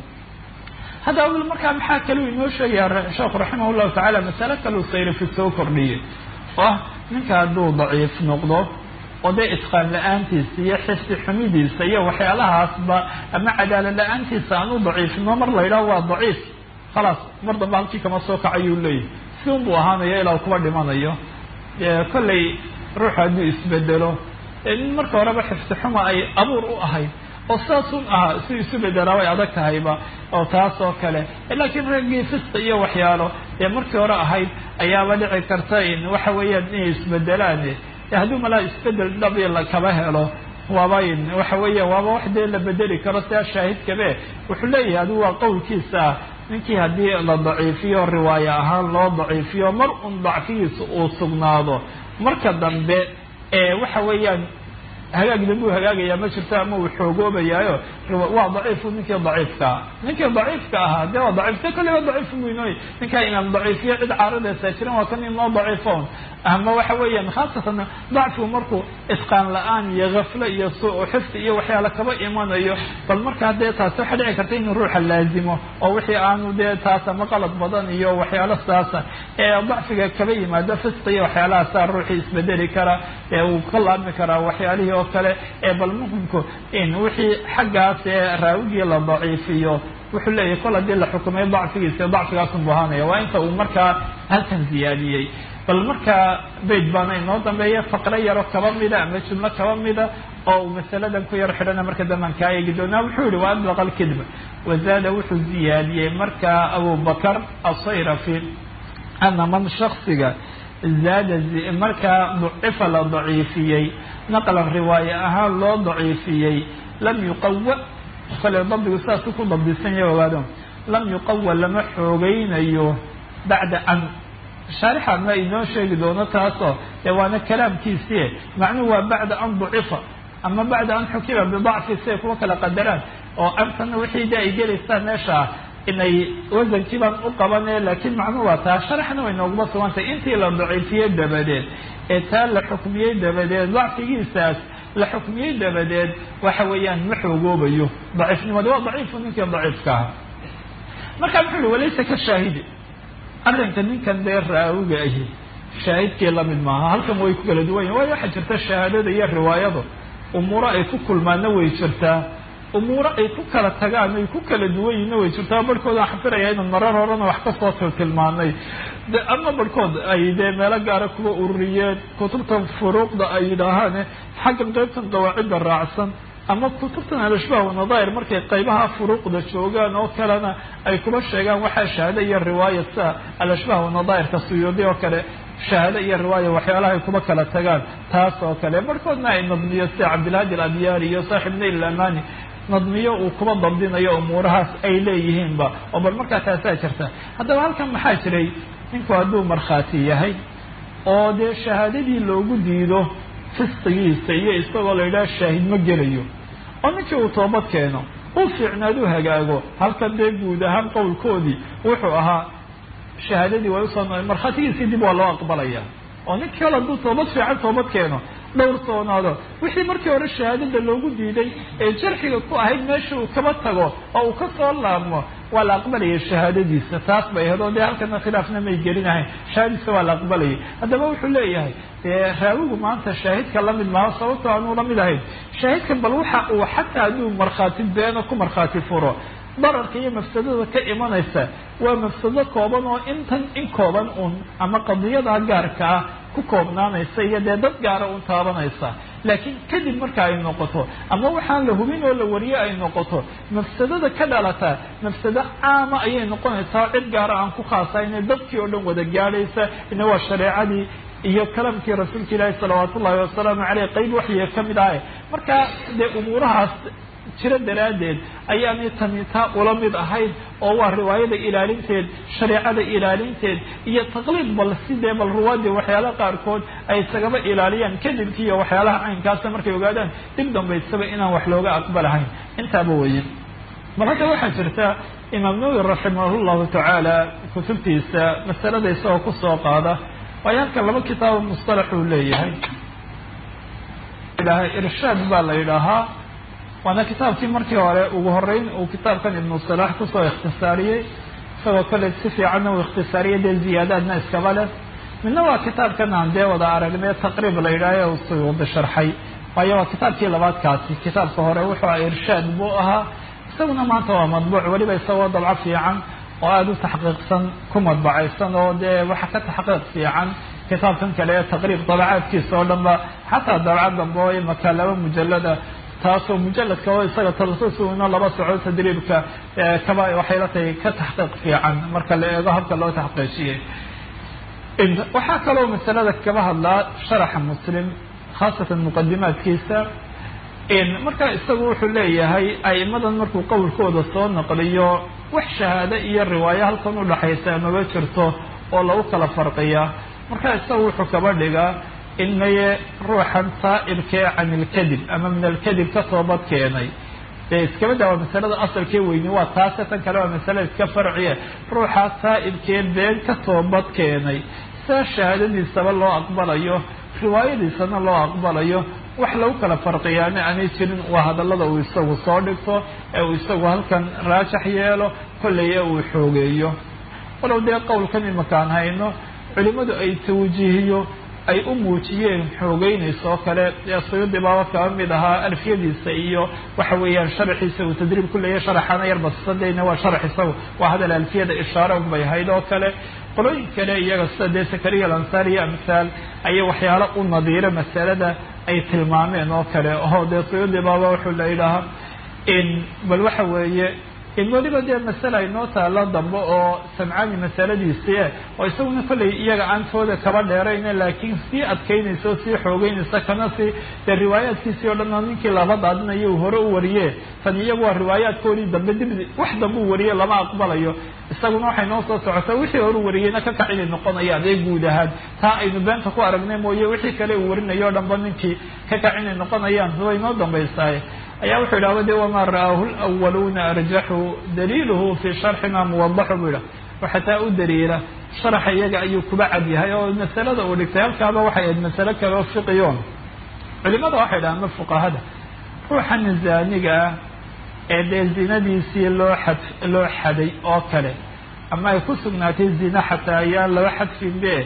haddaba markaa maxaa kaluu inoo sheegaya sheekhu raximah llahu tacaala masale kaluu sayrafi soo kordhiyey oo ah ninka hadduu daciif noqdo oo dee itqaan la-aantiisa iyo xifsi xumidiisa iyo waxyaalahaasba ama cadaalad la-aantiisa aan u daciifino mar la yidhaho waa daciif khalaas mar dambe halkii kama soo kacayuu leeyahy si un buu ahaanayo ilaa kuba dhimanayo kolley ruuxu hadduu isbedelo nin marka horeba xifsi xuma ay abuur u ahayd oo saasun ahaa si isu bedelaa way adag tahayba oo taas oo kale laakiin raggii fisqi iyo waxyaalo ee markii hore ahayd ayaaba dhici karta in waxa weeyaan inay isbedelaan hadduu malaa isbedel dhabi lakaba helo waaba waxa weeya waaba wax dee la bedeli karo sidaa shaahidkabe wuxuu leeyahay adigu waa qowlkiisa ninkii haddii la daciifiyo riwaayo ahaan loo daciifiyo mar un dacfigiisa uu sugnaado marka dambe waxa weeyaan hagaag dambuu hagaagayaa ma jirto ama uu xoogoobayaayo waa daciifu ninkii daciifka ahaa dee waa daciifta kolley waa daciif weynooy ninkaa inaan daciifiyo cid caaradaysaa jiran waa kan inoo daciifoon ama waxa weeyaan khaasatan dacfigu markuu itqaan la-aan iyo kaflo iyo suu xifdi iyo waxyaala kaba imanayo bal markaa dee taasi waxaa dhici karta inuu ruuxa laazimo oo wixii aanu dee taas ama qalad badan iyo waxyaalo saasa ee dacfiga kaba yimaado fisqi iyo waxyaalahaasa ruuxii isbedeli kara ee uu ka laabmi karaa waxyaalihii oo kale bal muhimku in wixii xaggaas ee raawigii la daciifiyo wuxuu leeyahay kol haddii la xukumay dacfigiisa dacfigaasun buu ahaanaya waa inta uu markaa halkan ziyaadiyey bal markaa bayd baana inoo dambeeya faqro yaro kaba mida ama jumlo kaba mida oo uu masaladan ku yar xidhana marka damban kaa eegi doonaa wuxuu yihi wa adlaqa alkidba wazaada wuxuu ziyaadiyey markaa abubakar asayrafi ana man shaksiga zaada markaa ducifa la daciifiyey naqlan riwaaye ahaan loo daciifiyey lam yuqawa kale dabdigu saasuu ku dabdisan yahay ogaado lam yuqawa lama xoogeynayo bacda an shaarixa ma inoo sheegi doono taasoo dee waana kalaamkiisii macnuhu waa bacda an dacifa ama bacda an xukima bidacfi siay kuwa kala qadaraan oo antana wixii de ay gelaysaan meesha inay wasankii baan u qabane laakiin macnuhu waa taa sharaxna way nooguma sugantay intii la daciifiyey dabadeed ee taa la xukmiyey dabadeed dacfigiisaas la xukmiyey dabadeed waxa weeyaan ma xoogoobayo daciifnimada waa daciifu ninkii daciifka ahaa marka muxuu uhi walaysa ka shaahidi arrinka ninkan dee raawiga ahi shaahidkii lamid maaha. halkan way ku kala duwan yihin waayo waxaa jirta shahaadada iyo riwaayadu umuuro ay ku kulmaanna way jirtaa, umuuro ay ku kala tagaan ay ku kala duwan yihinna way jirtaa. barhkood aan xafiraya inaan marar horena wax kasoo tilmaanay ama barhkood ay dee meelo gaara kuwa ururiyeen kutubtan furuuqda ay yidhaahaan xaggan qaybtan qawaacidda raacsan ama kutubtan al-ashbaah wanadaa'ir markay qaybaha furuuqda joogaan oo kalena ay kuba sheegaan waxaa shahaado iyo riwaaya sida al-ashbaah wanadaa'irka Suyuudi oo kale shahaado iyo riwaaya waxyaalaha ay kuba kala tagaan taas oo kale. barhkoodna ay nadmiyo sida cabdilhaadi al-abyaari iyo saaxib nail al-amani nadmiyo uu kuba dabdinayo umuurahaas ay leeyihiinba oo bal markaa taasaa jirta. haddaba halkan maxaa jiray ninku hadduu markhaati yahay oo dee shahaadadii loogu diido fisqigiisa iyo isagoo la yidhaha shaahid ma gelayo oo ninkii uu toobad keeno uu fiicnaad u hagaago halkan dee guud ahaan qowlkoodii wuxuu ahaa shahaadadii way usoo markhaatigiisii dib waa loo aqbalaya oo ninkii kale hadduu toobad fiican toobad keeno dhowr soonaado wixii markii hore shahaadada loogu diiday ee jarxiga ku ahayd meesha uu kaba tago oo uu ka soo laabmo waa la aqbalayay shahaadadiisa. taas bay ahayd oo dee halkana khilaafna may gelinahayn shahaadadiisa waa la aqbalayay. haddaba wuxuu leeyahay dee raawigu maanta shaahidka lamid maaha sababtoo aanuu lamid ahayn shaahidkan bal waxa uu xataa hadduu markhaati beeno ku markhaati furo dararka iyo mafsadada ka imanaysa waa mafsado kooban oo in kooban un ama qadiyada gaarka ah ku koobnaanaysa iyo dee dad gaara un taabanaysa. laakiin kadib marka ay noqoto ama waxaan la hubin oo la wariye ay noqoto mafsadada ka dhalata mafsado caama ayay noqonaysaa cid gaara aan ku khaasayne dadkii oo dhan wada gaadhaysa. ina waa shareecadii iyo kalamkii rasuulka ilaahi salawaatu ullahi wasalaamu caleyh qeyb waxyiga ka mid ah. marka dee umuurahaas jiro daraaddeed ayaanay tani taa ula mid ahayn oo waa riwaayada ilaalinteed shareecada ilaalinteed iyo taqliid bal sidee bal ruwaadii waxyaalaha qaarkood ay isagaba ilaaliyaan kadibkii iyo waxyaalaha caynkaasa markay ogaadaan dib dambaysaba inaan wax looga aqbalahayn intaaba weeye. mar hadda waxaa jirta imaam nawawi raximahullahu tacaala kutubtiisa masalada isagoo kusoo qaada waayo halkan laba kitaabo mustalax uu leeyahay irshaad baa la yidhaahaa waana kitaabkii markii hore ugu horeyn uu kitaabkan ibnu salaax kusoo ikhtisaariyey isagoo kale si fiicanna uu ikhtisaariyey dee ziyaadaadna iskaba leh. midna waa kitaabkan aan dee wada aragnay taqriib la yidhaaha u suyuudi sharxay waayo waa kitaabkii labaadkaasi. kitaabka hore wuxuu aha irshaad buu ahaa isaguna maanta waa madbuuc weliba isagoo dabco fiican oo aada u taxqiiqsan ku madbacaysan oo dee waxa ka taxqiiq fiican kitaabkan kale ee taqriib dabacaadkiisa oo dhanba xataa dabcad dambe oo imaka 2 mujalada taasoo mujaladka oo isaga talasuusuna laba socod tadriibka kaba waxay la tahay ka taxqiiq fiican marka la eego habka loo taxqiijiyay. waxaa kaloo masalada kaba hadlaa sharaxa muslim khaasatan muqadimaadkiisa. marka isagu wuxuu leeyahay aimadan markuu qowlkooda soo naqliyo wax shahaado iyo riwaayo halkan udhaxaysa maba jirto oo lagu kala farqiya. marka isagu wuxuu kaba dhigaa in maye ruuxan saa'ilkee can ilkadib ama min alkadib ka toobad keenay dee iskaba daa waa masalada asalkee weyni waa taase tan kale waa masale iska farciye ruuxaa saa'ilkee been ka toobad keenay saa shahaadadiisaba loo aqbalayo riwaayadiisana loo aqbalayo wax lagu kala farqiyaana aanay jirin waa hadallada uu isagu soo dhigto ee uu isagu halkan raajax yeelo kolley ee uu xoogeeyo. walow dee qowlkan imakaan hayno culimadu ay tawjiihiyo ay u muujiyeen xoogeynaysa oo kale ee Suyuudi baa kaba mid ahaa alfiyadiisa iyo waxa weeyaan sharxiisa uu tadriib ku leeyahay sharaxana yar basadayna waa sharxiisa waa hadal alfiyada ishaaro bay haydo oo kale qolooyin kale iyaga sida Sakariya al-Ansari amsal ay waxyaalo u nadiira masalada ay tilmaameen oo kale oo dee Suyuudi baa wuxuu leeyahay in bal waxa weeye in waliba dee masala ay noo taalo dambe oo samcaani masaladiisii oo isaguna kolley iyaga aantooda kaba dheerayna laakiin sii adkaynayso sii xoogeynaysa kana si dee riwaayaadkiisii oo dhan ninkii laba daadinayo uu hore u wariye tan iyagu waa riwaayaadkoodii dambe dib wax dambe u wariye lama aqbalayo isaguna waxay noo soo socotaa wixii hore u wariyeyna ka kacinay noqonayaan ee guud ahaan taa aynu beenta ku aragnay mooye wixii kale uu warinayo dhanba ninkii ka kacinay noqonayaan way noo dambaysaay ayaa wuxuu yidhahda de wamaa ra'aahu lwaluuna arjaxu daliiluhu fii sharxina muwadaxu buu yidhaha waxataa u daliila sharaxa iyaga ayuu kuba cad yahay oo masalada uu dhigtay halkaaba waxay ahayd masalo kale oo fiqiyoon culimada waxay dhahaan ma fuqahada ruuxan zaaniga ah ee dee zinadiisii loo xaday oo kale ama ay ku sugnaatay zina xataa ayaan laba xadfinbe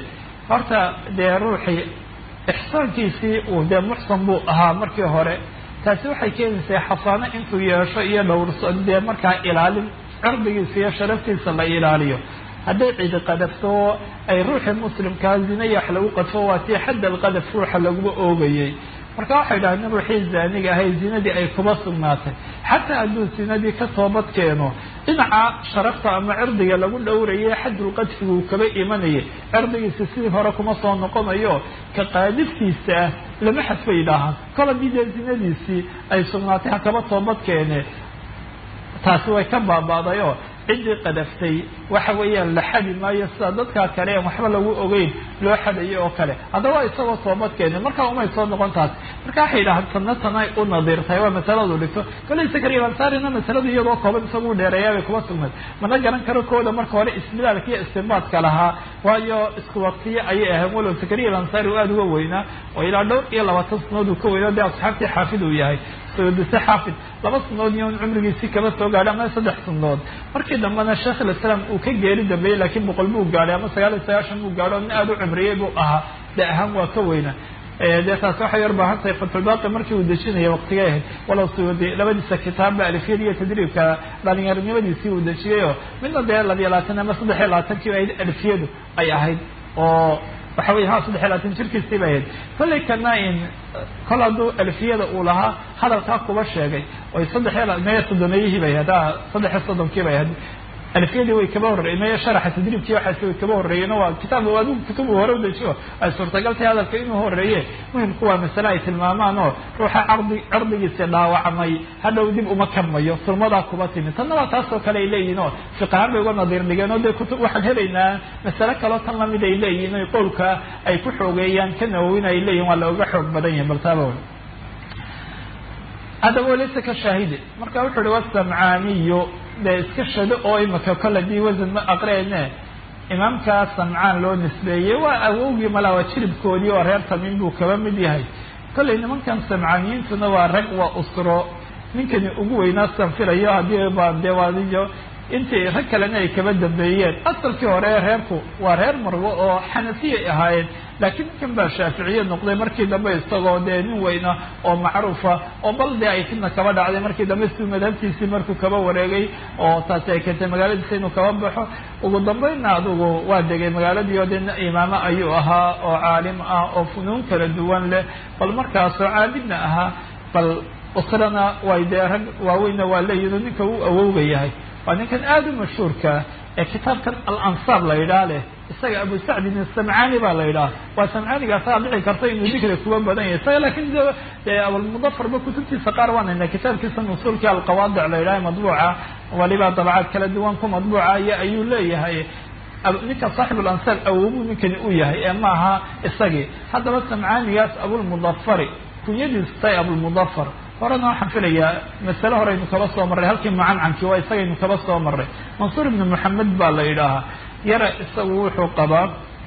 horta dee ruuxii ixsaankiisii uu dee muxsan buu ahaa markii hore taasi waxay keenaysaa xasaano intuu yeesho iyo dhowrso dee markaa ilaalin cirdigiisa iyo sharaftiisa la ilaaliyo hadday cidi qadafto ay ruuxii muslimkaa zinaya wax lagu qadfo waa tii xadda alqadaf ruuxa laguma oogayay marka waxay idhahdeen ruuxii zaaniga ahay zinadii ay kuba sugnaatay xataa hadduu zinadii ka toobad keeno dhinaca sharafta ama cirdiga lagu dhowrayay xaddulqadfigu uu kaba imanayay cirdigiisa sidii hore kuma soo noqonayo ka qaadiftiisa ah lama xadfay idhaahaan kol haddii dee zinadiisii ay sugnaatay ha kaba toobad keene taasi way ka baaba'dayo ciddii qadaftay waxa weeyaan la xadi maayo sida dadkaa kale aan waxba lagu ogeyn loo xadayo oo kale haddaba isagoo toobad keenay markaa umay soo noqon taas marka waxay yidhahaan tanay u nadiirtahay waa masaladu dhigto kolay sakariya ansaarina masaladu iyadoo kooban isagu dheereeyaabay kuma sugnayd mana garan karo kooda marka hore istilaalka iyo istinbaadka lahaa waayo isku waqtiye ayay ahayn walow sakariya ansaari uu aada uga weynaa oo ilaa dhowr iyo 20 sanadood uu ka weynaa dee asxaabtii xaafid uu yahay sodose xaafid 2 sanadood iyo cumrigiisii kaba soo gaadhay ama 3 sanadood markii dambena sheekh alislaam uu ka geeri dambeeyey laakiin 100 buu gaadhay ama 99 buu gaadho nin aada u cumriyey buu ahaa de ahaan waa ka weyna dee taas waxay yar baahan tahay fatulbaaqi markii uu dejinayay waqtigay ahayd walow suudi labadiisa kitaabba alifiyada iyo tadriibka dhalinyaronimadiisii uu dejiyayoo midna dee 22 ama 23 ay alifiyadu ay ahayd oo waxa weeye 23 jirkiisii bay ahayd kollay kana in kol hadduu alifiyada uu lahaa hadalkaa kuba sheegay oy 3 bay ahayd 3 bay ahayd alifiyadii way kaba horreeyeen maya sharaxa tadriibkii waxaasi way kaba horreeyeen waa kitaab adigu kutubu hore u dejiyo ay suurtagaltay hadalka inuu horreeye muhimku waa masale ay tilmaamaan oo ruuxa cirdigiisa dhaawacmay hadhow dib uma kamayo surmadaa kuba timi tanna waa taasoo kale ay leeyihin oo fiqahaan bay uga nadiir dhigeen oo dee kutub waxaan helaynaa masale kaloo tan lamid ay leeyihin oy qowlka ay ku xoogeeyaan ka nawowin ay leeyihin waa la uga xoog badan yahay baltaaba hadaba walaysa ka shaahidi marka wuxuu uhi wasamcaaniyo dee iska shado oo imaka kole dii wasan ma aqreene imaamkaa samcaan loo nisbeeyey waa awowgii malaa waa jiribkoodii oo reer tamiim buu kaba mid yahay kollay nimankan samcaaniyiintuna waa rag waa usro ninkani ugu weynaa sanfilayo haddii baa dee waadiyo intii rag kalena ay kaba dambeeyeen asalkii hore reerku waa reer marwo oo xanafiyay ahaayeen laakiin ninkan baa shaaficiye noqday markii dambe isagoo dee nin weyna oo macruufa oo bal dee ay fidna kaba dhacday markii dambe siduu madhabtiisii markuu kaba wareegay oo taasi ay keentay magaaladiisa inuu kaba baxo ugu dambeynna adugu waa degay magaaladii oo dee imaamo ayuu ahaa oo caalim ah oo funuun kala duwan leh bal markaasoo caabidna ahaa bal usrana way dee rag waaweynna waa leeyihin ninka uu awowga yahay waa ninkan aada u mashhuurka ee kitaabkan alansaab la yidhaha leh isaga abu sacdin asamcaani baa la yidhaha waa samcaanigaasaa dhici karta inuu dikriga kuba badan yahay isaga laakiin dee abulmudafarba kutubtiisa qaar waan haynaa kitaabkiisa nusuulkii alqawaadic la yidhaha madbuuca waliba dabacaad kala duwan ku madbuuca ayuu leeyahay ninka saaxib alansaab awowbuu ninkani u yahay ee maaha isagii haddaba samcaanigaas abulmudafari kunyadiisu tahay abulmudafar horena waxaan filayaa masale horeynu kaba soo marray halkii mucancankii waa isagaynu kaba soo marray mansuur ibnu moxamed baa la yidhaahaa yara isagu wuxuu qabaa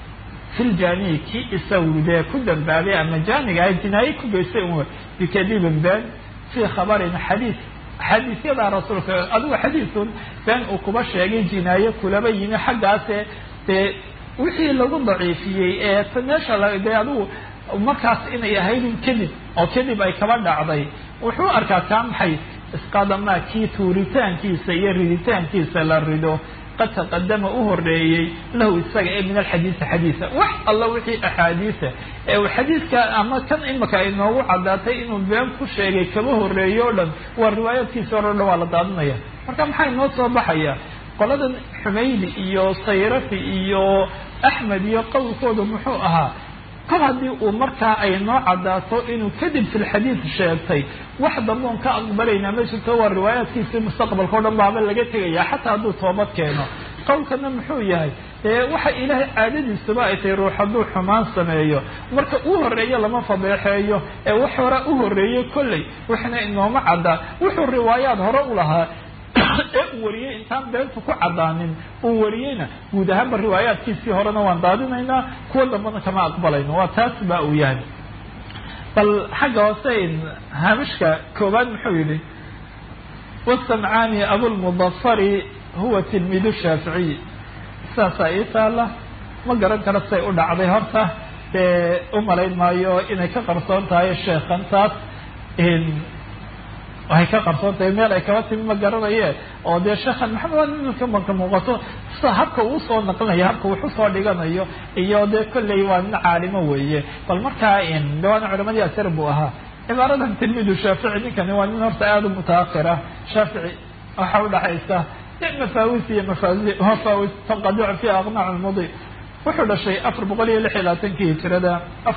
filjani kii isagu dee ku dambaabay ama jaaniga ahay jinaaye ku geystay bikadibin been fii khabarin xadiisyadaa rasuulka adigu xadiisun been uu kuba sheegay jinaaye kulaba yimi xaggaase dee wixii lagu daciifiyey ee meesha dee adigu markaas inay ahaydin kadib oo kadib ay kaba dhacday wuxuu arkaa kaa maxay isqadamaa kii tuuritaankiisa iyo riditaankiisa la rido qad taqadama u horeeyey lahu isaga ee min alxadiisi xadiisa wax alla wixii axaadiisa ee uu xadiiska ama kan imaka ay noogu caddaatay inuu been ku sheegay kaba horeeyo o dhan waa riwaayaadkiisa hore o dhan waa la daadinaya marka maxaa inoo soo baxaya qoladan xumaydi iyo sayrafi iyo axmed iyo qowlkooda muxuu ahaa kol haddii uu markaa ay noo caddaato inuu kadib filxadiid sheegtay wax damboon ka aqbalaynaa ma jirto waa riwaayaadkiisii mustaqbalka o dhan baaba laga tegaya xataa hadduu toobad keeno qowlkana muxuu yahay dee waxa ilaahay caadadiisuba ay tahay ruux hadduu xumaan sameeyo marka uu horeeyo lama fadeexeeyo ee wax hore u horeeyey kolley waxna inooma caddaa wuxuu riwaayaad hore u lahaa ee uu wariyey intaan beentu ku caddaanin uu wariyeyna guud ahaanba riwaayaadkiisii horena waan daadinaynaa kuwa dambana kama aqbalayno waa taas baa uu yahay bal xagga hoose haamishka koobaad muxuu yihi wasamcaani abulmudafari huwa tilmiidu shaaficiyi saasaa ii taala ma garan karo say u dhacday horta dee umalayn maayo inay ka qarsoon tahay sheekhan taas waxay ka qarsoon tahay meel ay kaba timi ma garanaye oo dee sheekhan maxamed ninka marka muuqato sida habka uu soo naqlinayo habka wuxuu soo dhiganayo iyo dee kolley waa nin caalimo weeye bal markaa dhawaana culamadii asar buu ahaa cibaaradan tilmiidu shaafici ninkani waa nin horta aada u mutaakira shaafici waxa udhaxaysa mafaawis iyo mafaawis tanqadicu fi aqnaac lmudi wuxuu dhashay 426 hijrada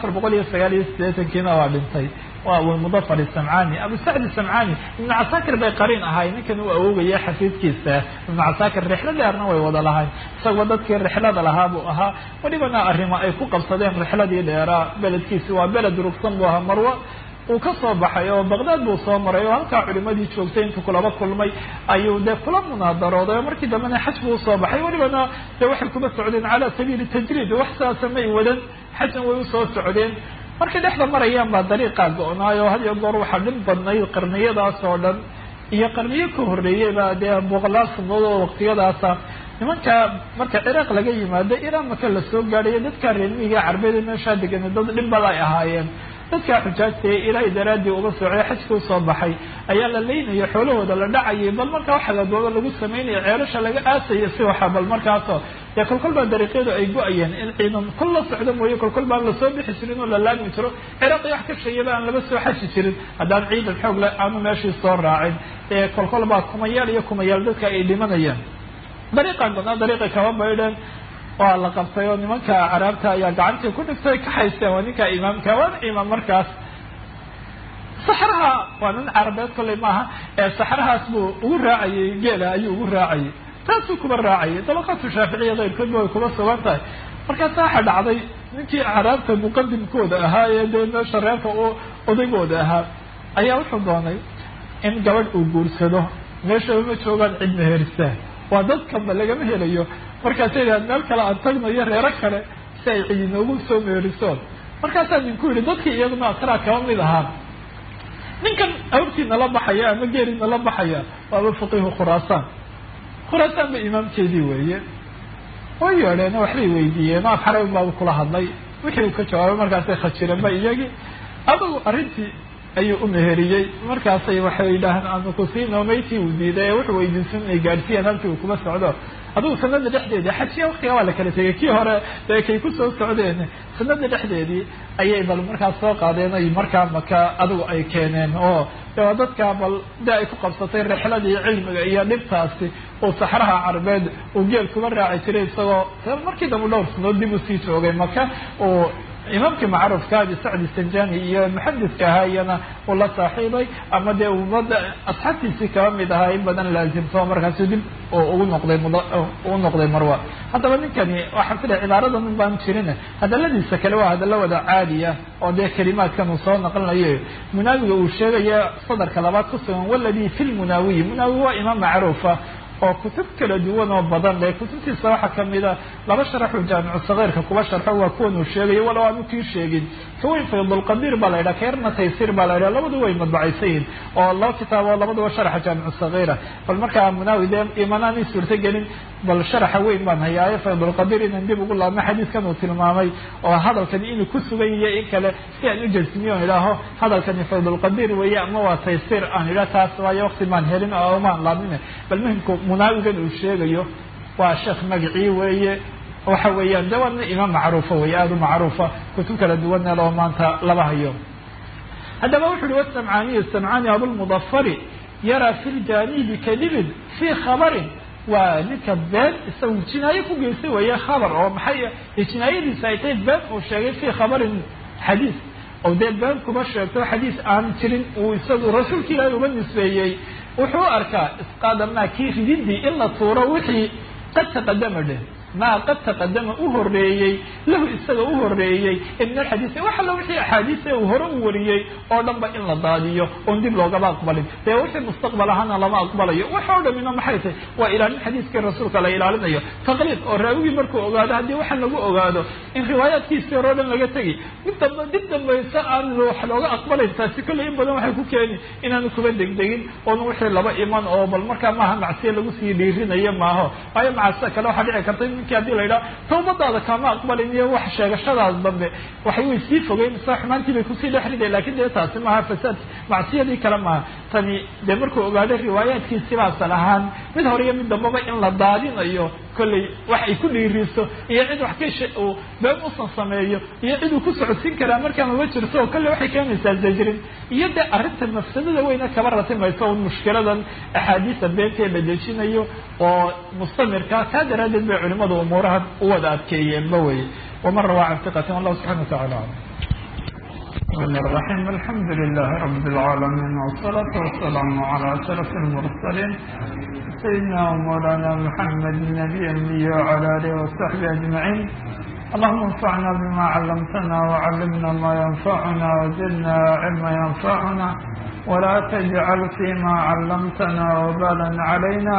489 waa dhintay waa abulmudafar samcani abu sacd samcani ibn casaakir bay qariin ahay ninkan uu awoogaya xafiidkiisa ibn casaakir rixlo dheerna way wada lahayn isagoo dadkii rixlada lahaa buu ahaa walibana arrimo ay ku qabsadeen rixladii dheeraa beledkiisi waa beled rugsan buu ahaa marwa uu ka soo baxay oo baqdaad buu soo maray oo halkaa culimadii joogtay intuu kulaba kulmay ayuu dee kula munaadarooday oo markii dambena xaj buu usoo baxay welibana dee waxay kuba socdeen calaa sabiili tajriid wax saasa may wadan xajna way usoo socdeen markay dhexda marayaan baa dariiqaa go-naayo had iyo goor waxaa dhib badnayd qarniyadaas oo dhan iyo qarniyo ka horreeyey baa dee boqolaal sanadood oo waqtiyadaasa nimanka marka ciraaq laga yimaado iraan maka lasoo gaadhayo dadka reermiyiga carbeed meeshaa degan dad dhib bada ay ahaayeen dadka xujaajta ee ilaahay daraadii uga socday xajka usoo baxay ayaa la leynaya xoolahooda la dhacayay bal markaa waxa gadooba lagu sameynaya ceelasha laga aasayo si waxa bal markaasoo dee kolkol baa dariiqyadu ay go-ayeen in ciidan kol la socdo mooye kolkol baan lasoo bixi jirin oo la laami jiro ciraaqi wax ka sheegayba aan laba soo xaji jirin haddaan ciidan xoog le aanu meeshii soo raacin ee kolkol baa kumayaal iyo kumayaal dadka ay dhimanayaan dariiqan badnaa dariiqay kaba baydheen waa la qabtay oo nimanka caraabta ayaa gacantii ku dhigtay ka haysteen waa ninka imaamka waana imaam markaas saxraha waa nin carabeed kolley maaha ee saxrahaas buu ugu raacayay geela ayuu ugu raacayay taasuu kuba raacayay dabaqatu shaaficiya keyrkoodba way kuba sugan tahay markaasa waxa dhacday ninkii caraabta muqadimkooda ahaa ee dee meesha reerka odaygooda ahaa ayaa wuxuu doonay in gabadh uu guursado meeshaba ma joogaan cid meherisa waa dadkanba lagama helayo markaasay idhaad meel kale aan tagnayo reero kale si ay cidi noogu soo meerisoon markaasaa ninku yidhi dadkii iyaguna asraa kaba mid ahaa ninkan awrtiina la baxaya ama geeriina la baxaya waaba faqiihu khuraasaan ba imaamkeedii weeye way yeedheen waxbay weydiiyeen af xaray unbaabu kula hadlay wixii uu ka jawaabay markaasay khajireenba iyagii adugu arrintii ayuu u meheriyey markaasay waxay yidhaahaan aanu kusiino maytii uu diiday ee wuxuu weydiisan inay gaadhsiiyaan halkii uu kuma socdo adugu sanada dhexdeedii xajiya waktiga waa la kala tegay kii hore dee kay kusoo socdeen sanada dhexdeedii ayay bal markaas soo qaadeen ay markaa maka adigu ay keeneen oo de waa dadkaa bal de ay ku qabsatay rixladii cilmiga iyo dhibtaasi uu saxraha carbeed uu geel kuba raaci jiray isagoo markii dambe dhowr sanood dib usii joogay maka uu imaamkii macruufka abi sacdi sanjani iyo muxadidka ahaa iyana uu la saaxiibay ama dee umada asxaabtiisii kaba mid ahaa in badan laazimto markaasu dib ugu noqday marwa haddaba ninkani waxaan filaya cibaarada nin baan jirin hadaladiisa kale waa hadallo wada caadiya oo dee kalimaadkan uu soo naqlinayo munaawiga uu sheegaya sadarka labaad ku sugan waladi fi lmunaawiyi munaawi waa imaam macruufa oo kutub kala duwan oo badan le kutubtiisa waxaa kamida laba sharaxu jaamicu sagiirka kuwa sharxo waa kuwan uu sheegayo walow aanu kii sheegin kaweyn faydulqadiir baa la yidhaha kaerna taysir baa la yidhaha labadu way madbacaysayihin oo laba kitaab oo labaduba sharaxa jaamicu sagiira bal markaa munaawi dee imanaanay suurto gelin bal sharaxa weyn baan hayaayo faydulqadiir inaan dib ugu laabno xadiiskan uu tilmaamay oo hadalkani inuu ku sugan yahay in kale si aan u jasmiyo on idhaaho hadalkani faydulqadiir weeye ama waa taysir aan idha taas waayo waqti maan helin oo maan laabnin bal muhimku munaawigan uu sheegayo waa sheekh magacii weeye waxa weeyaan de waana imaam macruufa weeye aada u macruufa kutub kala duwanna loo maanta laba hayo haddaba wuxu uhi wasamcaniy samcani abulmudafari yaraa fi ljanibi kadibin fii khabarin waa ninka been isagu jinaaye ku geystay weeye khabar oo maxay jinaayadiisa ay tahay been uu sheegay fii khabarin xadiis oo dee been kuma sheegto xadiis aan jirin uu isagu rasuulka ilaahay uga nisbeeyey wuxuu arkaa isqaada maa kii rididii in la tuuro wixii qad taqadama dheh maa qad taqadama u horeeyey lahu isaga u horeeyey min alxadiisi wax alla wixii axaadiise uu hore u wariyey oo dhan ba in la daadiyo oon dib loogaba aqbalin dee wixii mustaqbal ahaana lama aqbalayo wax oo dhamina maxay tahay waa ilaalin xadiiskii rasuulka la ilaalinayo taqliid oo raawigii markuu ogaado haddii waxaan lagu ogaado in riwaayaadkiisii hore o dhan laga tegi dib dambaysa aan wax looga aqbalayn taasi kolley in badan waxay ku keeni inaanu kuba degdegin oon wixii laba iman oo bal markaa maaha macsiye lagu sii dhiirinayo maaho waayo macasida kale waxaa dhici karta ninkii haddii la yidhaha tawbadaada kama aqbalin iyo wax sheegashadaas dambe waxay way sii fogeyn soo xumaantii bay kusii dhex riday lakin dee taasi maaha fasaad macsiyadii kale maaha tani dee markuu ogaaday riwaayaadkiisi baasal ahaan mid hore iyo mid dambaba in la daadinayo kolley wax ay ku dhiiriso iyo cid wax ka uu been usan sameeyo iyo cid uu ku socodsiin karaa markaa mama jirto oo kolley waxay keenaysaa zajrin iyo dee arrinta mafsadada weyna kaba ratimayso un mushkiladan axaadiisa beentee la dejinayo oo mustamirka kaa daraaddeed bay culimadu umuuraha u wada adkeeyeenba weye waman rawaa can hiqatin wallahu subxana wa tacala aclam الرحمن الرحيم الحمد لله رب العالمين والصلاة والسلام على أشرف المرسلين سيدنا ومولانا محمد النبي الأمي وعلى آله وصحبه أجمعين اللهم انفعنا بما علمتنا وعلمنا ما ينفعنا وزدنا علما ينفعنا ولا تجعل فيما علمتنا وبالا علينا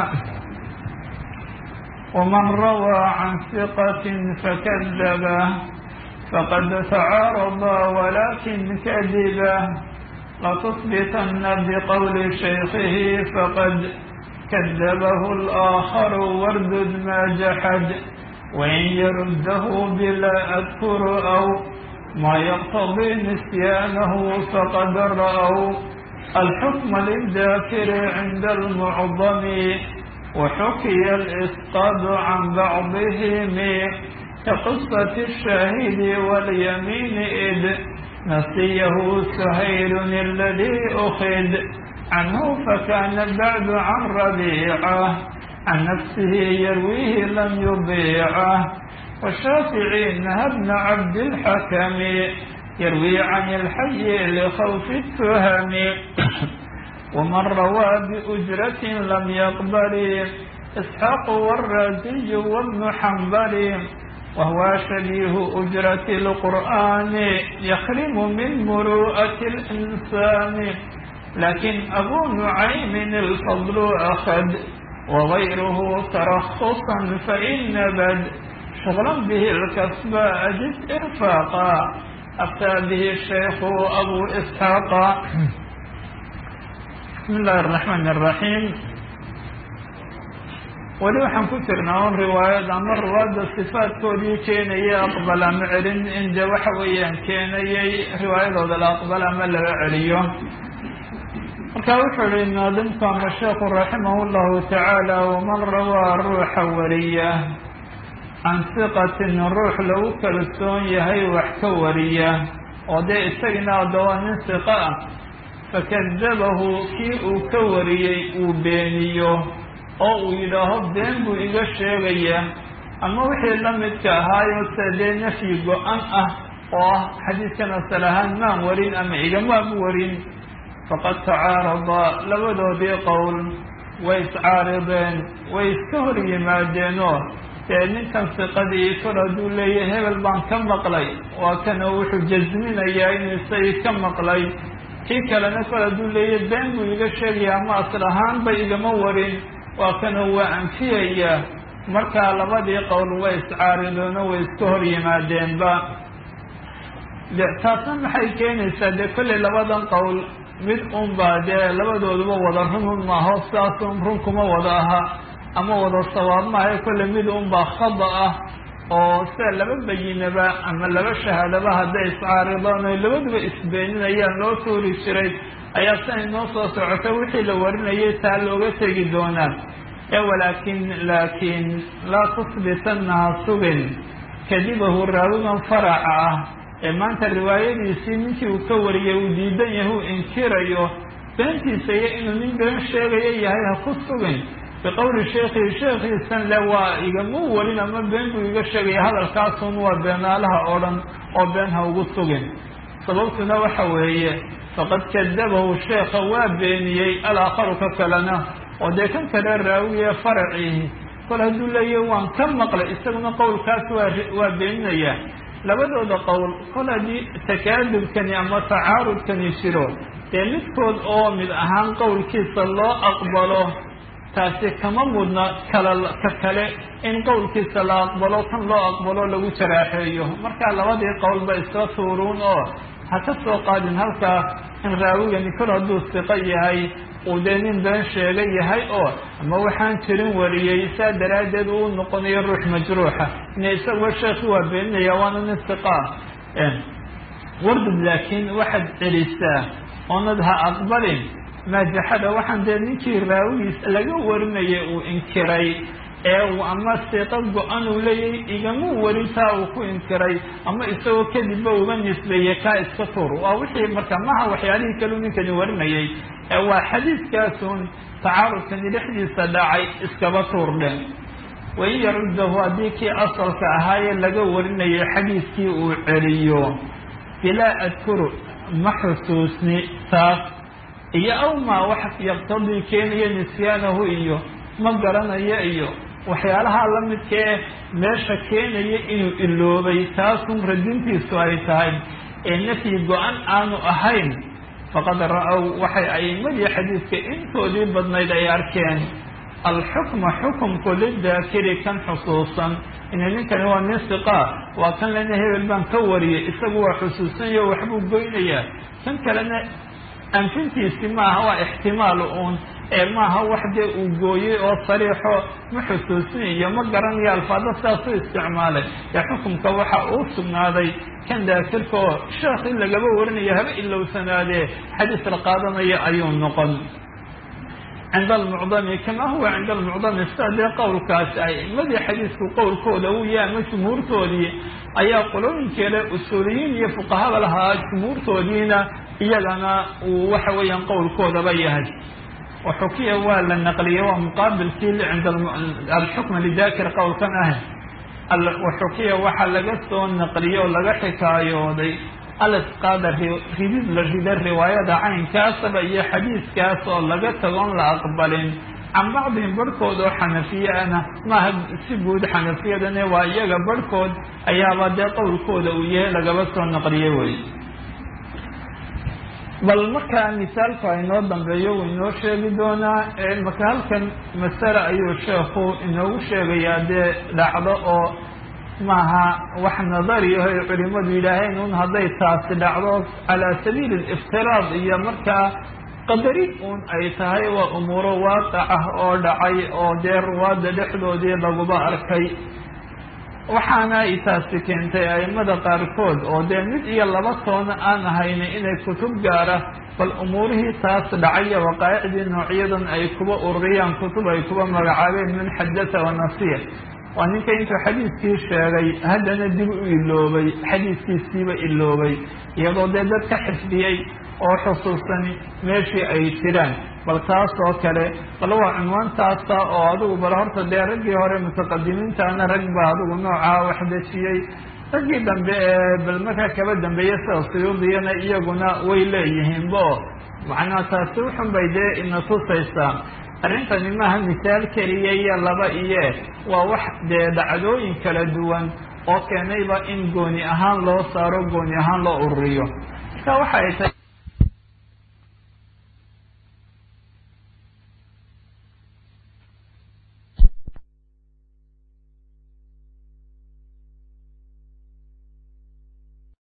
ومن روى عن ثقة فكذبه فقد تعارض ولكن كذبه لتثبتن بقول شيخه فقد كذبه الآخر واردد ما جحد وإن يرده بلا أذكر أو ما يقتضي نسيانه فقد رأوا الحكم للذاكر عند المعظم وحكي الإسقاط عن بعضهم كقصة الشاهد واليمين إذ نسيه سهيل الذي أخذ عنه فكان بعد عن ربيعة عن نفسه يرويه لم يضيعه والشافعي نهى ابن عبد الحكم يروي عن الحي لخوف التهم ومن روى بأجرة لم يقبل إسحاق والرازي وابن حنبل وهو شبيه أجرة القرآن يخرم من مروءة الإنسان لكن أبو نعيم الفضل أخذ وغيره ترخصا فإن نبد شغلا به الكسب أجد إرفاقا أفتى به الشيخ أبو إسحاق بسم الله الرحمن الرحيم weli waxaan ku jirnaa un riwaayad ama ruwaadda sifaadkoodii keenayay aqbal ama celin in dee waxa weeyaan keenayay riwaayadooda la aqbal ama laga celiyo marka wuxuu yihi naadimku ama sheekhu raximah llahu tacaala waman rawaa ruuxa wariya can hiqatin ruux lagu kalsoon yahay wax ka wariya oo dee isagina adawaa nin hiqa ah fakadabahu kii uu ka wariyey uu beeniyo oo uu yidhaaho been buu iga sheegaya ama wixii la midka ahaayo sadee nafyi go-an ah oo ah xadiidkan asal ahaan maan warin ama igamaam warin faqad tacaarada labadoodii qowl way iscaarideen way iska hor yimaadeenoo dee ninkan siqadii kor hadduu leeyahay hebel baan ka maqlay waa kana wuxuu jasminayaa inuu isagii ka maqlay kii kalena kor hadduu leeyahay been buu iga sheegaya ama asal ahaanba igama warin waa kana waa anfiyaya markaa labadii qowl way iscaaridoono way iska hor yimaadeenba taasna maxay keenaysaa dee kolley labadan qowl mid unbaa dee labadooduba wada run maaho sidaasun run kuma wada aha ama wada sawaab maaha kolley mid unbaa khada ah oo sida laba bayinaba ama laba shahaadaba hadday iscaaridaan oy labaduba isbeeninayaan loo tuuri jiray ayaa sa inoo soo socota wixii la warinayay taa looga tegi doonaa laakiin laa tusbitannaha sugin kadibahu raawigan faraca ah ee maanta riwaayadiisii ninkii uu ka wariyay uu diidan yahay uu inkirayo beentiisa iyo inuu nin been sheegaya yahay ha ku sugin biqowli sheekhihi sheekhiisan le waa igama warin ama been buu iga sheegaya hadalkaasun waa beenaalaha oo dhan oo been ha ugu sugin sababtuna waxa weeye faqad kadabahu sheekha waa beeniyey alaakharu ka kalena oo dee kan kale raawiye faracihi kol hadduu leeyahay waan ka maqlay isaguna qowlkaas waa beeninaya labadooda qowl kol haddii takaadubkani ama tacaarudkani jiro dee midkood oo mid ahaan qowlkiisa loo aqbalo taasi kama mudna ka kale in qowlkiisa la aqbalo kan loo aqbalo lagu jaraaxeeyo markaa labadii qowl ba iska tuuruun oo hakasoo qaadin halkaa in raawigani kor hadduu siqo yahay uu dee nin been sheega yahay oo ama waxaan jirin wariyey saa daraaddeed uu noqonayo ruux majruuxa ina isagoo sheekhi waa beeninaya waana nin siqaa wardud laakiin waxaad celisaa oonad ha aqbalin maajaxada waxaan dee ninkii raawigiis laga warinayay uu inkiray ee uu ama siiqo go-an uu leeyahay igama warintaa uu ku inkiray ama isagoo kadibba uga nisbeeyey kaa iska tuur waa wixii marka maha waxyaalihii kaleu ninkani warinayay ee waa xadiiskaasun tacaarudkani dhexdiisa dhacay iskaba tuur dheh wain yaruddahu haddii kii asalka ahaayee laga warinayay xadiiskii uu celiyo bilaa adkuru ma xusuusni taas iyo aw maa wax yaqtadii keenaya nisyaanahu iyo ma garanayo iyo waxyaalaha la midkee meesha keenaya inuu iloobay taasun radintiisu ay tahay ee nafyi go-an aanu ahayn faqad ra-ow waxay a'imadii xadiidka intoodii badnayd ay arkeen alxukma xukumku lidaakiri kan xusuusan ina ninkani waa nin siqaa waa kan lena hebel baan ka wariyay isagu waa xusuusanyo waxbuu goynayaa kan kalena anfintiisi maaha waa ixtimaal uun ee maaha wax dee uu gooyey oo sariixo ma xusuusinayo ma garanayo alfaada sidaas u isticmaalay ee xukumka waxa uu sugnaaday kan daakirka oo sheekh in lagaba warinayo haba ilowsanaadee xadiis la qaadanaya ayuu noqon cinda almucdami kama huwa cinda almucdami sida dee qowlkaasi a'imadii xadiisku qowlkooda uu yahay ama jumhuurtoodii ayaa qolooyinkeeda usuuliyiin iyo fuqahada lahaa jumhuurtoodiina iyagana uu waxa weeyaan qowlkoodaba yahay waxukiya waa la naqliyey waa muqaabilkii cinda alxukma lidaakir qowlkan ah waxukiya waxaa laga soo naqliyey oo laga xikaayooday alasqaada ridid la rida riwaayada caynkaasaba iyo xadiiskaas oo laga tagoon la aqbalin can bacdihim barhkood oo xanafiyana maaha si guud xanafiyadane waa iyaga barhkood ayaaba dee qowlkooda uu yahay lagaba soo naqliye wey bal markaa misaalku inoo dambeeyo wuu inoo sheegi doonaa marka halkan masale ayuu sheekhu inoogu sheegayaa dee dhacdo oo maaha wax nadariyaho ay culimadu yidhaaheen un hadday taasi dhacdo calaa sabiili aliftiraad iyo markaa qadari un ay tahay waa umuuro waaqac ah oo dhacay oo dee ruwaadda dhexdoodii laguba arkay waxaana ay taasi keentay aimada qaarkood oo dee mid iyo laba toona aan ahayna inay kutub gaara bal umuurihii taas dhacaya waqaa'icdii noocyadan ay kuba ururiyaan kutub ay kuba magacaabeen min xadatha wa nasiya waa ninka intuu xadiiskii sheegay haddana dib u iloobay xadiiskiisiiba iloobay iyadoo dee dad ka xifdiyey oo xusuusani meeshii ay jiraan bal taas oo kale bal waa cunwaantaasa oo adigu bal horta dee raggii hore mutaqadimiintaana rag baa adigu noocaa waxdejiyey raggii dambe ee bal markaa kaba dambeeya sida suyuudiyana iyaguna way leeyihiinba oo macnaa taasi wuxun bay dee ina tusaysaa arrintani maaha misaal keliya iyo laba iyo waa wax dee dhacdooyin kala duwan oo keenayba in gooni ahaan loo saaro gooni ahaan loo ururiyo marka waxa ay tahay